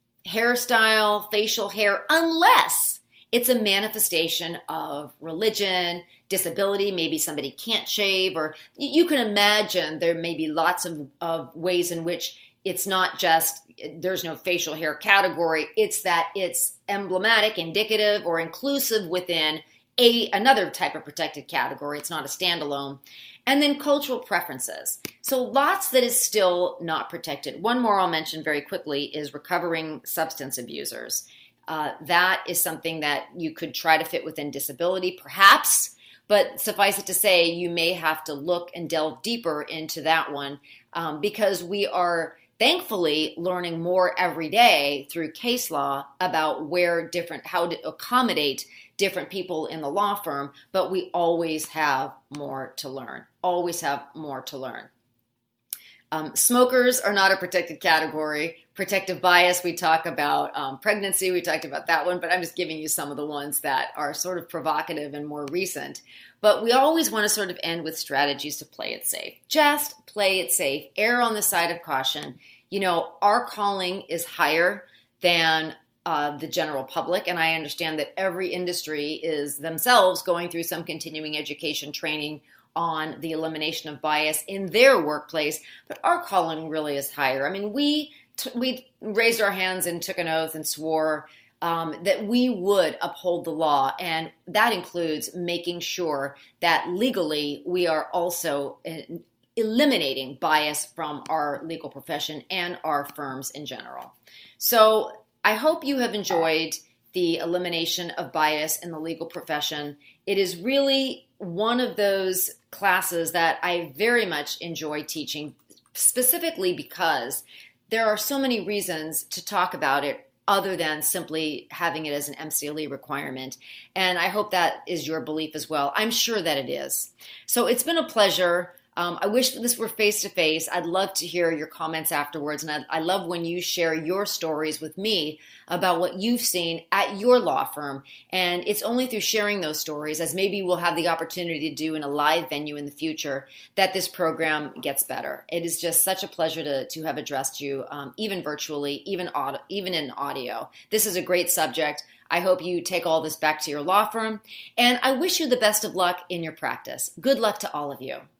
Hairstyle, facial hair, unless it's a manifestation of religion, disability, maybe somebody can't shave, or you can imagine there may be lots of, of ways in which it's not just, there's no facial hair category, it's that it's emblematic, indicative, or inclusive within a another type of protected category. It's not a standalone. And then cultural preferences. So lots that is still not protected. One more I'll mention very quickly is recovering substance abusers. Uh, that is something that you could try to fit within disability, perhaps, but suffice it to say, you may have to look and delve deeper into that one um, because we are thankfully learning more every day through case law about where different, how to accommodate different people in the law firm, but we always have more to learn, always have more to learn. Um, smokers are not a protected category. Protective bias, we talk about um, pregnancy, we talked about that one, but I'm just giving you some of the ones that are sort of provocative and more recent. But we always want to sort of end with strategies to play it safe. Just play it safe, err on the side of caution. You know, our calling is higher than uh, the general public, and I understand that every industry is themselves going through some continuing education training on the elimination of bias in their workplace, but our calling really is higher. I mean, we t- we raised our hands and took an oath and swore um, that we would uphold the law, and that includes making sure that legally we are also in, eliminating bias from our legal profession and our firms in general. So I hope you have enjoyed the elimination of bias in the legal profession. It is really one of those classes that I very much enjoy teaching, specifically because there are so many reasons to talk about it other than simply having it as an M C L E requirement. And I hope that is your belief as well. I'm sure that it is. So it's been a pleasure. Um, I wish this were face-to-face. I'd love to hear your comments afterwards, and I, I love when you share your stories with me about what you've seen at your law firm. And it's only through sharing those stories, as maybe we'll have the opportunity to do in a live venue in the future, that this program gets better. It is just such a pleasure to, to have addressed you, um, even virtually, even, audio, even in audio. This is a great subject. I hope you take all this back to your law firm, and I wish you the best of luck in your practice. Good luck to all of you.